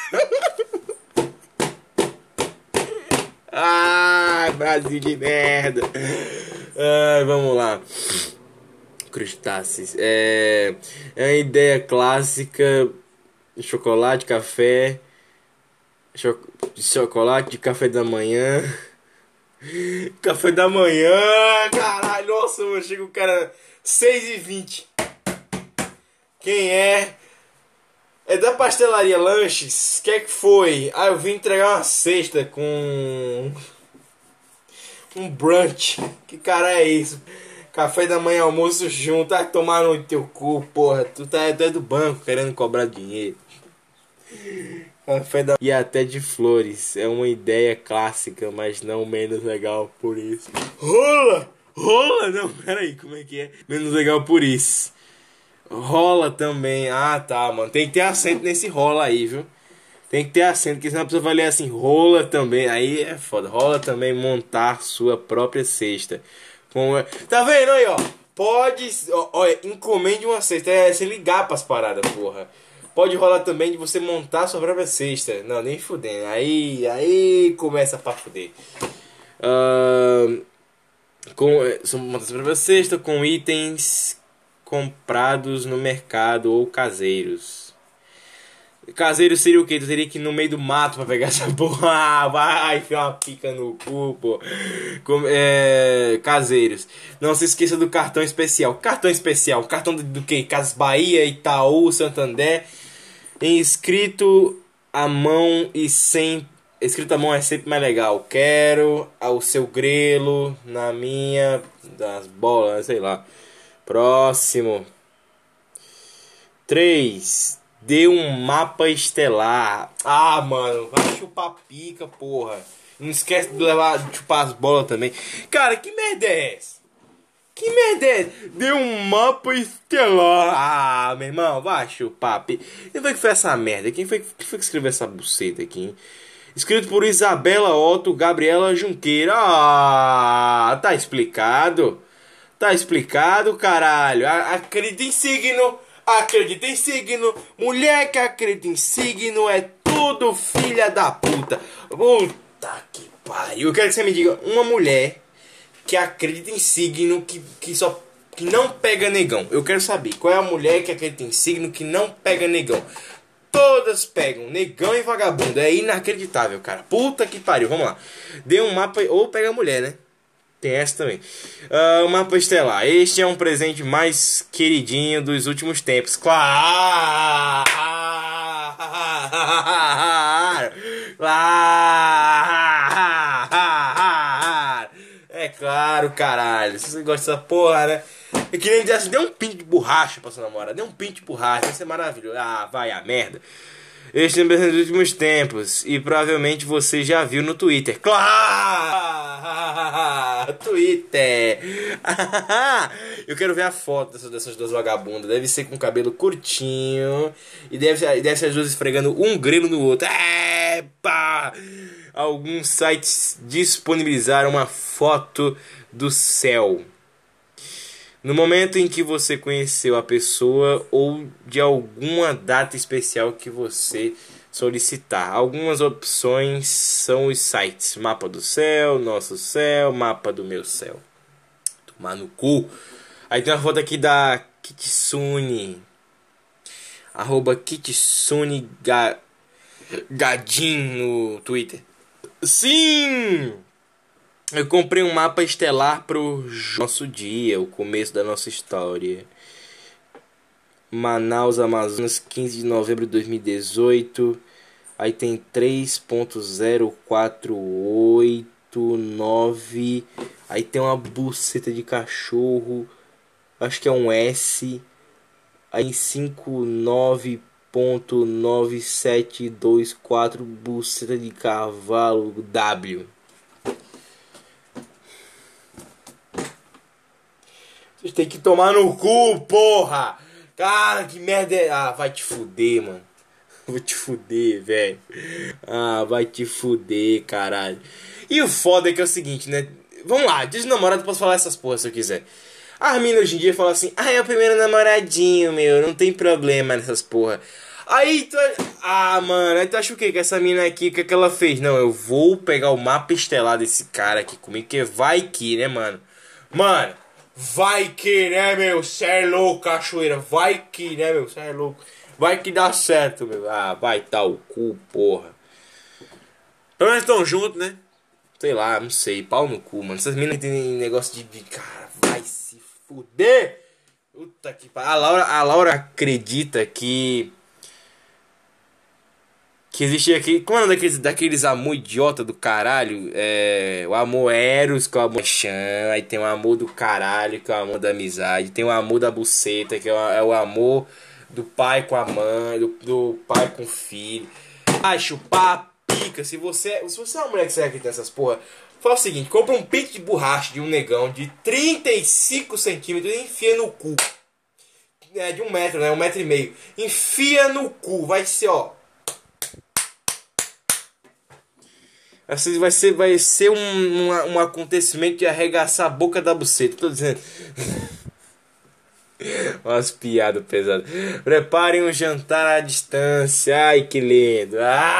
Ah, Brasil de merda. Ai, vamos lá. Crustáceos. É, é uma ideia clássica. Chocolate, café. Cho chocolate de café da manhã. Café da manhã. Caralho, nossa, mano. Chega o cara seis e vinte. Quem é? É da pastelaria Lanches. O que é que foi? Ah, eu vim entregar uma cesta com um brunch. Que cara é isso? Café da manhã, almoço junto. Ah, tomar no teu cu, porra. Tu tá até do banco querendo cobrar dinheiro. Café da... E até de flores. É uma ideia clássica, mas não menos legal por isso. Rola! Rola? Não, peraí, como é que é? Menos legal por isso. Rola também. Ah, tá, mano. Tem que ter acento nesse rola aí, viu? Tem que ter acento, porque senão a pessoa vai ler assim, rola também. Aí é foda. Rola também montar sua própria cesta. Com... Tá vendo aí, ó? Pode... Olha, encomende uma cesta. É se ligar pras paradas, porra. Pode rolar também de você montar sua própria cesta. Não, nem fudendo. Aí, aí começa pra fuder. Uh, com, montar sua própria cesta com itens comprados no mercado ou caseiros. Caseiro seria o quê? Tu teria que ir no meio do mato pra pegar essa porra. Ah, vai enfiar uma pica no cu, pô. Com, é, caseiros. Não se esqueça do cartão especial. Cartão especial. Cartão do, do quê? Casas Bahia, Itaú, Santander. Escrito à mão e sem... Escrito à mão é sempre mais legal. Quero ao seu grelo, na minha... Das bolas, sei lá. Próximo. três. Dê um mapa estelar. Ah, mano. Vai chupar pica, porra. Não esquece de levar, de chupar as bolas também. Cara, que merda é essa? Que merda é essa? Dê um mapa estelar. Ah, meu irmão. Vai chupar pica. Quem foi que fez essa merda? Quem foi, quem foi que escreveu essa buceta aqui, hein? Escrito por Isabela Otto Gabriela Junqueira. Ah, tá explicado. Tá explicado, caralho. Acredita em signo. Acredita em signo. Mulher que acredita em signo é tudo filha da puta. Puta que pariu. Eu quero que você me diga uma mulher que acredita em signo que, que só que não pega negão. Eu quero saber qual é a mulher que acredita em signo que não pega negão. Todas pegam negão e vagabundo. É inacreditável, cara. Puta que pariu. Vamos lá. Dê um mapa ou pega a mulher, né? Tem essa também. Uh, o mapa estelar. Este é um presente mais queridinho dos últimos tempos. Claro! Claro! É claro, caralho. Se você gosta dessa porra, né? Eu queria dizer assim, dê um pinto de borracha pra sua namorada. Dê um pinto de borracha. Vai ser maravilhoso. Ah, vai a merda. Este é um presente dos últimos tempos. E provavelmente você já viu no Twitter. Claro! Twitter. Eu quero ver a foto dessas, dessas duas vagabundas. Deve ser com cabelo curtinho. E deve ser, deve ser as duas esfregando um grelo no outro. Epa! Alguns sites disponibilizaram uma foto do céu. No momento em que você conheceu a pessoa ou de alguma data especial que você solicitar. Algumas opções são os sites Mapa do Céu, Nosso Céu, Mapa do Meu Céu. Tomar no cu. Aí tem uma foto aqui da Kitsune. Arroba Kitsune Ga... Gadin no Twitter. Sim! Eu comprei um mapa estelar pro nosso dia, o começo da nossa história. Manaus, Amazonas, quinze de novembro de dois mil e dezoito. Aí tem três ponto zero quatro oito nove. Aí tem uma buceta de cachorro. Acho que é um S. Aí cinco nove ponto nove sete dois quatro. Buceta de cavalo W. Vocês tem que tomar no cu, porra! Cara, que merda é... Ah, vai te fuder, mano. Vou te fuder, velho. Ah, vai te fuder, caralho. E o foda é que é o seguinte, né? Vamos lá, dia de namorado eu posso falar essas porras se eu quiser. A mina hoje em dia fala assim: ah, é o primeiro namoradinho, meu. Não tem problema nessas porra. Aí tu... Ah, mano, aí tu acha o quê? Que essa mina aqui, o que, que ela fez? Não, eu vou pegar o mapa estelar desse cara aqui comigo, que vai que, né, mano? Mano... Vai que, né, meu? Cê é louco, cachoeira. Vai que, né, meu? Cê é louco. Vai que dá certo, meu. Ah, vai tá o cu, porra. Pelo menos estão juntos, né? Sei lá, não sei. Pau no cu, mano. Essas minas têm negócio de... Cara, vai se fuder. Puta que pariu. A Laura, a Laura acredita que... Que existe aqui... Como é o nome daqueles, daqueles amor idiota do caralho? É... O amor Eros, que é o amor Chan. Aí tem o amor do caralho, que é o amor da amizade. Tem o amor da buceta, que é o, é o amor do pai com a mãe. Do, do pai com o filho. Ai, chupar pica. Se você, se você é uma mulher que você acredita nessas porra... Fala o seguinte. Compra um pente de borracha de um negão de trinta e cinco centímetros e enfia no cu. É de um metro, né? Um metro e meio. Enfia no cu. Vai ser, ó... Assim, vai ser, vai ser um, um, um acontecimento de arregaçar a boca da buceta. Tô dizendo. Umas piadas pesadas. Preparem um jantar à distância. Ai, que lindo.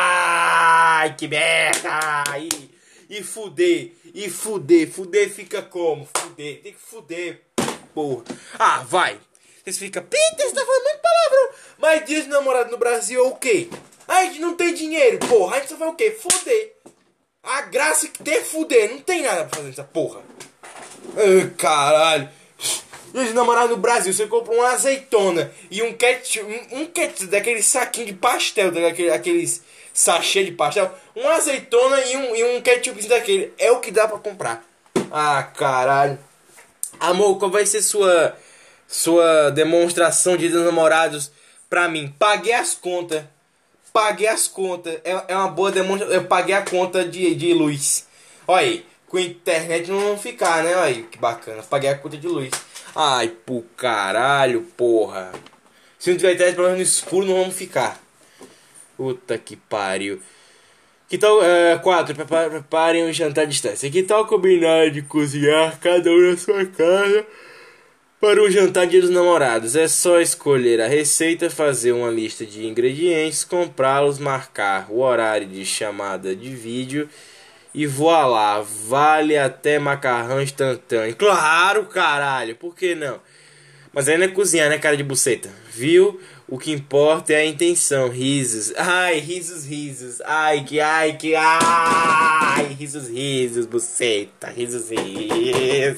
Ai, que merda. E, e fuder. E fuder. Fuder fica como? Fuder. Tem que fuder. Porra. Ah, vai. Vocês ficam... Peter, você tá falando muito palavrão. Mas dia de namorado no Brasil é o quê? A gente não tem dinheiro, porra. A gente só vai o quê? Fuder. A graça que tem é fuder, não tem nada pra fazer nessa porra. Ai, caralho. Dia de namorado no Brasil, você compra uma azeitona e um ketchup, um, um ketchup daquele saquinho de pastel, daquele, aqueles sachê de pastel. Uma azeitona e um, e um ketchup daquele. É o que dá pra comprar. Ah, caralho. Amor, qual vai ser sua, sua demonstração de dia dos namorados pra mim? Paguei as contas. Paguei as contas. É, é uma boa demonstração. Eu paguei a conta de, de luz. Olha aí. Com internet não vão ficar, né? Olha aí, que bacana. Paguei a conta de luz. Ai, pro caralho, porra. Se não tiver internet, pelo menos no escuro não vamos ficar. Puta que pariu. Que tal... Uh, quatro. Prepare, preparem um jantar à distância. Que tal combinar de cozinhar cada um na sua casa... Para o jantar dia dos namorados, é só escolher a receita, fazer uma lista de ingredientes, comprá-los, marcar o horário de chamada de vídeo e voilá, vale até macarrão instantâneo. Claro, caralho, por que não? Mas aí não é cozinhar, né, cara de buceta? Viu? O que importa é a intenção. Risos. Ai, risos, risos. Ai, que, ai, que, ai. Risos, risos, buceta. Risos, risos.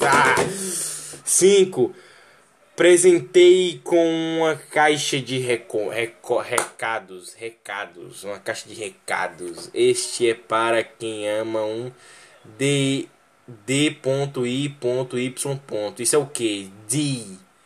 Cinco. Presentei com uma caixa de reco, reco, recados, recados, uma caixa de recados. Este é para quem ama um D, D.I.Y. Isso é o que? D.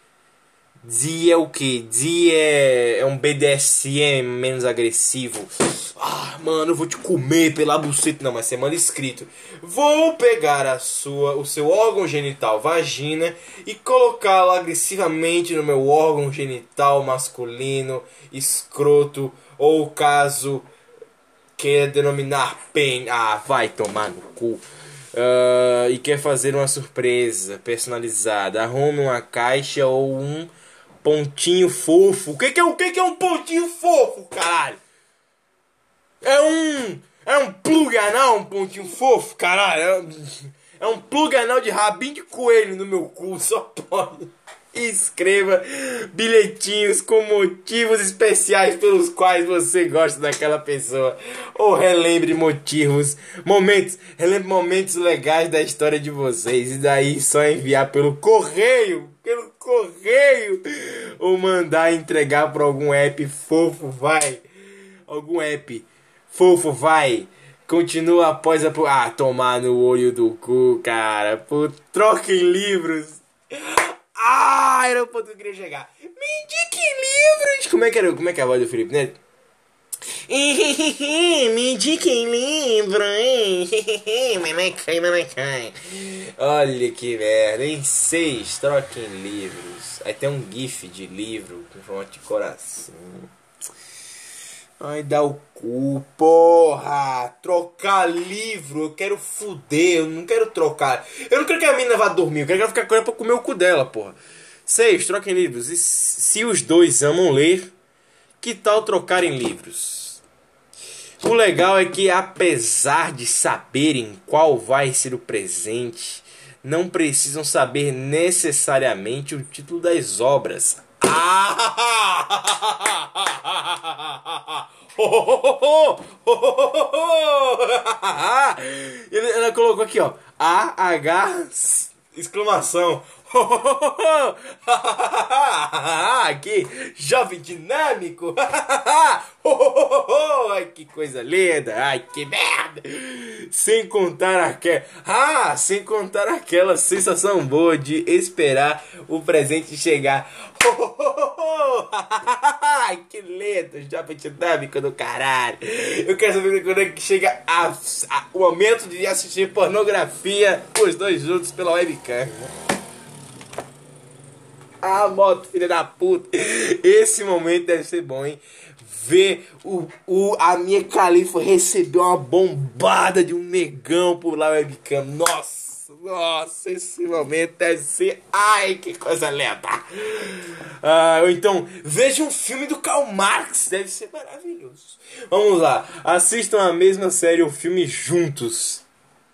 D é o que? D é, é um B D S M menos agressivo. Ah, mano, eu vou te comer pela buceta. Não, mas você manda escrito. Vou pegar a sua, o seu órgão genital, vagina, e colocá-lo agressivamente no meu órgão genital masculino, escroto, ou caso queira denominar pênis. Ah, vai tomar no cu. ah, e quer fazer uma surpresa personalizada, arrume uma caixa ou um pontinho fofo. O que que é, o que que é um pontinho fofo, caralho? É um... É um plug anal, um pontinho fofo, caralho. É um, é um plug anal de rabinho de coelho no meu cu, só pode. Escreva bilhetinhos com motivos especiais pelos quais você gosta daquela pessoa. Ou relembre motivos, momentos, relembre momentos legais da história de vocês. E daí só enviar pelo correio, pelo correio. Ou mandar entregar para algum app fofo, vai. Algum app fofo, vai. Continua após a... Ah, tomar no olho do cu, cara. Pô, troquem livros. Ah, era o ponto que eu queria chegar. Me indiquem livros. Como é que era? Como é que é a voz do Felipe Neto? Me indiquem livro, hein? Olha que merda, em seis, troquem livros. Aí tem um gif de livro com formato de coração. Ai, dá o cu, porra. Trocar livro, eu quero fuder. Eu não quero trocar. Eu não quero que a menina vá dormir, eu quero que ela fique acordada pra comer o cu dela, porra. Seis, troquem livros. E se os dois amam ler, que tal trocarem livros? O legal é que, apesar de saberem qual vai ser o presente, não precisam saber necessariamente o título das obras. Ela colocou aqui, ó, A H exclamação. Aqui, jovem dinâmico. Ai, que coisa linda. Ai, que merda. Sem contar aquela Ah, sem contar aquela sensação boa de esperar o presente chegar. Ai, que lindo, jovem dinâmico do caralho. Eu quero saber quando é que chega a, a, o momento de assistir pornografia, os dois juntos pela webcam. Ah, moto, filha da puta. Esse momento deve ser bom, hein? Ver o, o, a minha califa receber uma bombada de um negão por lá webcam. Nossa, nossa, esse momento deve ser... Ai, que coisa lenta. Ah, ou então, veja um filme do Karl Marx. Deve ser maravilhoso. Vamos lá. Assistam a mesma série ou filme juntos.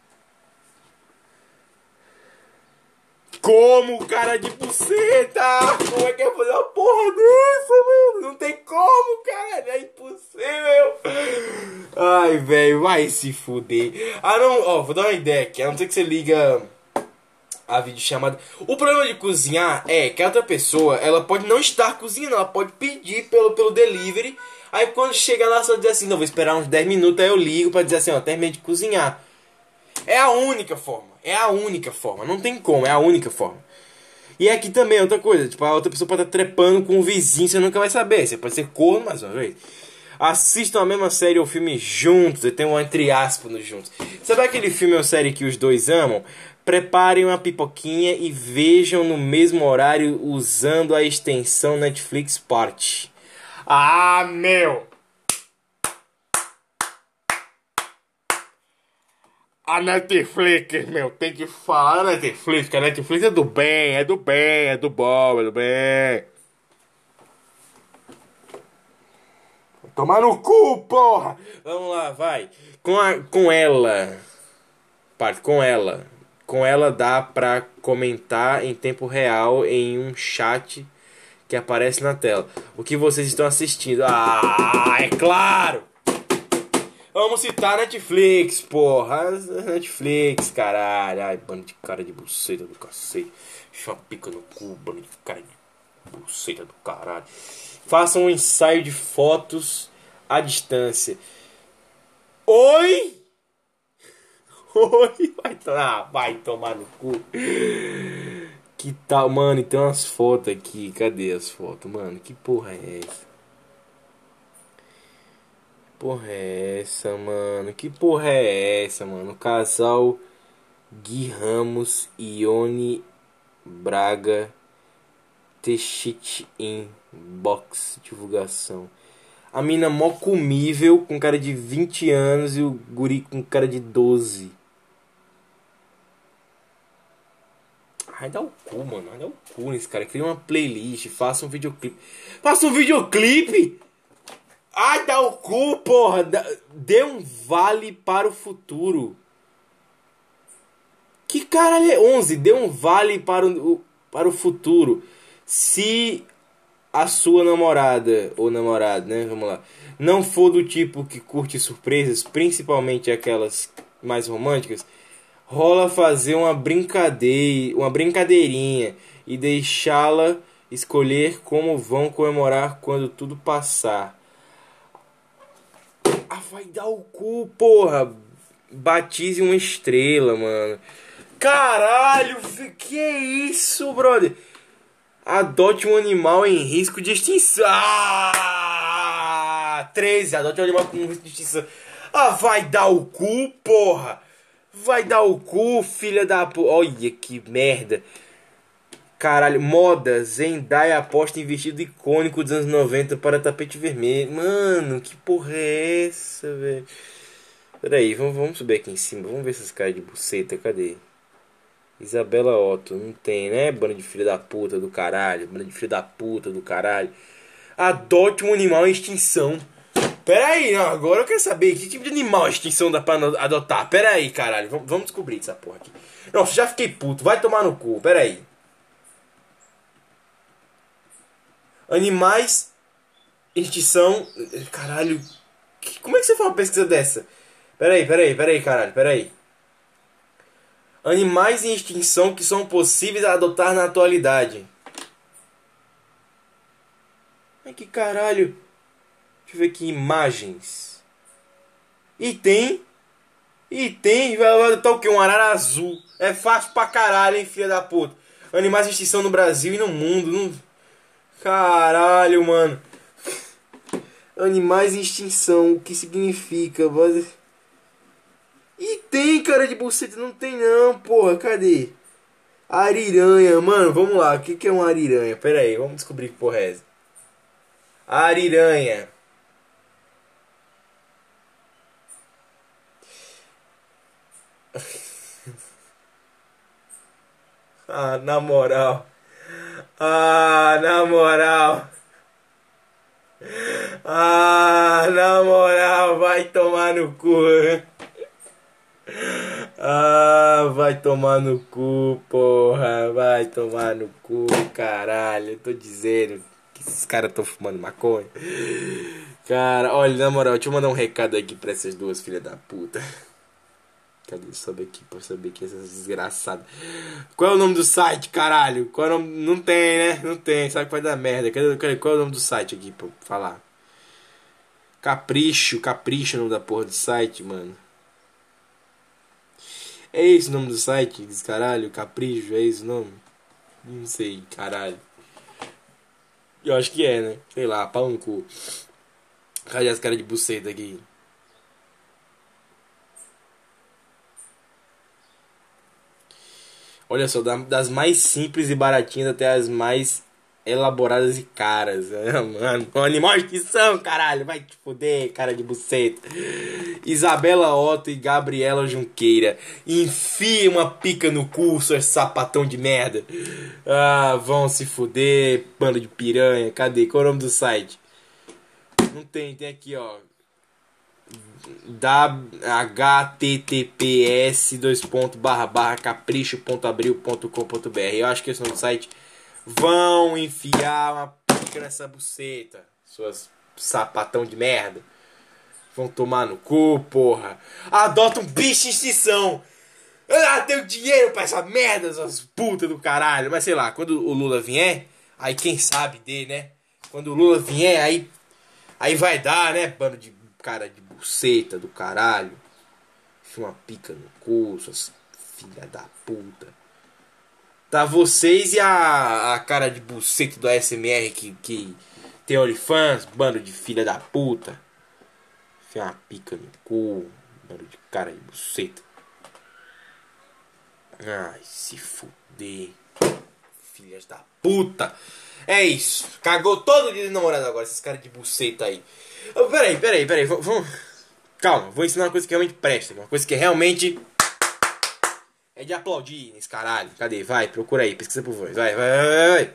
Como, cara de buceta? Como é que é fazer uma porra dessa, mano? Não tem como, cara. É impossível. Ai, velho, vai se fuder. Ah, não, ó, vou dar uma ideia aqui. A não ser que você liga a videochamada. O problema de cozinhar é que a outra pessoa, ela pode não estar cozinhando. Ela pode pedir pelo, pelo delivery. Aí quando chega lá, só dizer assim, não, vou esperar uns dez minutos. Aí eu ligo pra dizer assim, ó, terminei de cozinhar. É a única forma. É a única forma. Não tem como. É a única forma. E aqui também é outra coisa. Tipo, a outra pessoa pode estar trepando com o vizinho. Você nunca vai saber. Você pode ser corno mais uma vez. Assistam a mesma série ou filme juntos. E tem um entre aspas no juntos. Sabe aquele filme ou série que os dois amam? Preparem uma pipoquinha e vejam no mesmo horário usando a extensão Netflix Party. Ah, meu! A Netflix, meu, tem que falar a Netflix, que a Netflix é do bem, é do bem, é do bom, é do bem. Tomar no cu, porra! Vamos lá, vai. Com, a, com ela, parte, com ela. Com ela dá pra comentar em tempo real em um chat que aparece na tela. O que vocês estão assistindo? Ah, é claro! Vamos citar Netflix, porra. Netflix, caralho. Ai, bando de cara de buceta do cacete. Deixa uma pica no cu, bando de cara de buceta do caralho. Façam um ensaio de fotos à distância. Oi? Oi? Vai, ah, vai tomar no cu. Que tal, mano? Tem umas fotos aqui. Cadê as fotos, mano? Que porra é essa? Porra é essa, mano? Que porra é essa, mano? O casal Gui Ramos e Ione Braga Techit em box divulgação. A mina mó comível com cara de vinte anos e o guri com cara de doze. Ai, dá o cu, mano. Ai, dá o cu nesse cara. Cria uma playlist, faça um videoclipe. Faça um videoclipe! Ai, dá o cu, porra! Dê um vale para o futuro. Que caralho é onze? Dê um vale para o, para o futuro. Se a sua namorada, ou namorado, né? Vamos lá. Não for do tipo que curte surpresas, principalmente aquelas mais românticas, rola fazer uma brincadeira, uma brincadeirinha e deixá-la escolher como vão comemorar quando tudo passar. Ah, vai dar o cu, porra. Batize uma estrela, mano. Caralho, que é isso, brother? Adote um animal em risco de extinção. Ah, treze. Adote um animal com risco de extinção. Ah, vai dar o cu, porra. Vai dar o cu, filha da porra. Olha que merda. Caralho, moda. Zendaya aposta em vestido icônico dos anos noventa para tapete vermelho. Mano, que porra é essa, velho? Peraí, vamos, vamos subir aqui em cima. Vamos ver essas caras de buceta. Cadê? Isabela Otto. Não tem, né? Banda de filha da puta do caralho. Banda de filha da puta do caralho. Adote um animal em extinção. Pera aí, não, agora eu quero saber que tipo de animal a extinção dá pra adotar. Pera aí, caralho. Vamos, vamos descobrir essa porra aqui. Nossa, já fiquei puto. Vai tomar no cu. Pera aí. Animais em extinção. Caralho. Como é que você faz uma pesquisa dessa? Pera aí, pera aí, pera aí, caralho. Pera aí. Animais em extinção que são possíveis a adotar na atualidade. Ai, que caralho. Deixa eu ver aqui, imagens. E tem. E tem. Vai adotar o que? Um arara azul. É fácil pra caralho, hein, filha da puta. Animais em extinção no Brasil e no mundo. Não... Caralho, mano. Animais em extinção. O que significa? E tem, cara de buceta. Não tem não, porra. Cadê? Ariranha. Mano, vamos lá. O que é uma ariranha? Pera aí, vamos descobrir que porra é essa. Ariranha. Ah, na moral. Ah, na moral. Ah, na moral. Vai tomar no cu. Ah, vai tomar no cu, porra. Vai tomar no cu, caralho. Eu tô dizendo que esses caras tão fumando maconha. Cara, olha, na moral, deixa eu mandar um recado aqui pra essas duas filhas da puta. Cadê? Sobe aqui pra saber que essas desgraçadas. Qual é o nome do site, caralho? Qual é o nome? Não tem, né? Não tem, sabe que vai dar merda. Cadê, cadê? Qual é o nome do site aqui pra falar? Capricho, Capricho é o nome da porra do site, mano. É esse o nome do site? Caralho, Capricho, é esse o nome? Não sei, caralho. Eu acho que é, né? Sei lá, pau no cu. Cadê as caras de buceta aqui? Olha só, das mais simples e baratinhas até as mais elaboradas e caras. É, mano, animal de extinção, caralho. Vai te foder, cara de buceta. Isabela Otto e Gabriela Junqueira. Enfia uma pica no cu, seus sapatão de merda. Ah, vão se foder, bando de piranha. Cadê? Qual é o nome do site? Não tem, tem aqui, ó. H T T P S dois pontos barra barra capricho ponto abril ponto com ponto br. Eu acho que esse é o nome do site. Vão enfiar uma pica nessa buceta, suas sapatão de merda. Vão tomar no cu, porra. Adota um bicho em extinção. Ah, tenho dinheiro pra essa merda, essas putas do caralho. Mas sei lá, quando o Lula vier, aí quem sabe dê, né? Quando o Lula vier, aí aí vai dar, né? Bando de cara de buceta do caralho. Enfia uma pica no cu, suas filha da puta. Tá vocês e a, a cara de buceta do A S M R que, que tem OnlyFans, bando de filha da puta. Enfia uma pica no cu, bando de cara de buceta. Ai, se fuder. Filhas da puta. É isso. Cagou todo dia de namorado agora, esses caras de buceta aí. Oh, peraí, peraí, peraí. Vamos. Calma, vou ensinar uma coisa que realmente presta. Uma coisa que realmente É de aplaudir nesse caralho. Cadê? Vai, procura aí, pesquisa por voz. Vai, vai, vai, vai.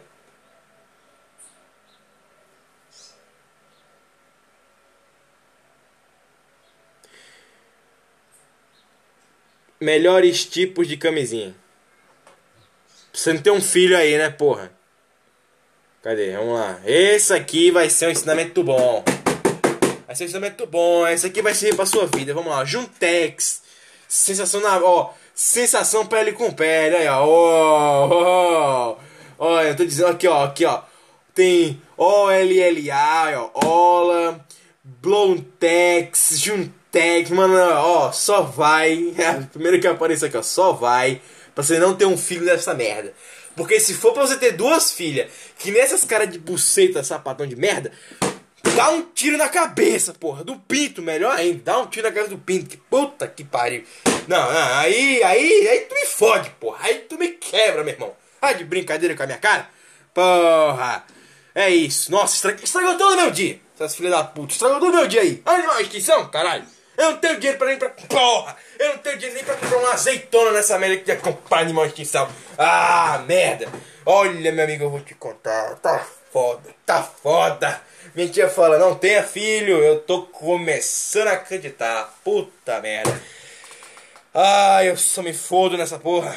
Melhores tipos de camisinha. Você não tem um filho aí, né, porra? Cadê? Vamos lá. Esse aqui vai ser um ensinamento bom. Vai ser um ensinamento bom. Esse aqui vai servir pra sua vida. Vamos lá. Juntex. Sensação na... Ó. Sensação pele com pele. Aí, ó. Ó. Ó. Ó. Eu tô dizendo aqui, ó. Aqui, ó. Tem O L L A, ó. Ola. Blontex. Juntex. Mano, ó. Só vai. Primeiro que apareceu aqui, ó. Só vai. Pra você não ter um filho dessa merda. Porque se for pra você ter duas filhas, que nessas caras de buceta, sapatão de merda, dá um tiro na cabeça, porra. Do pinto, melhor ainda. Dá um tiro na cabeça do pinto. Que puta que pariu. Não, não, aí, aí, aí tu me fode, porra. Aí tu me quebra, meu irmão. Ah, de brincadeira com a minha cara? Porra. É isso. Nossa, estragou, estragou todo o meu dia. Essas filhas da puta. Estragou todo o meu dia aí. Olha uma extinção, caralho. Eu não tenho dinheiro pra nem pra... Porra! Eu não tenho dinheiro nem pra comprar uma azeitona nessa merda que ia comprar animal de extinção. Ah, merda! Olha, meu amigo, eu vou te contar. Tá foda, tá foda. Minha tia fala, não tenha filho. Eu tô começando a acreditar. Puta merda. Ah, eu só me fodo nessa porra.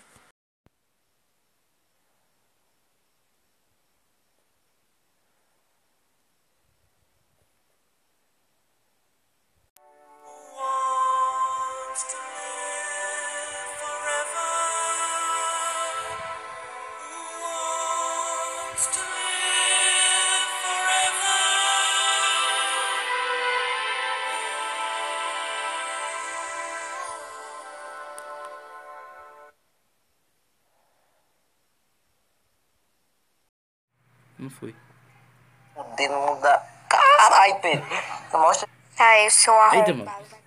Não foi. O dedo não dá. Caralho, Pedro. Mostra. Aí, seu Eita, arrombado. mano.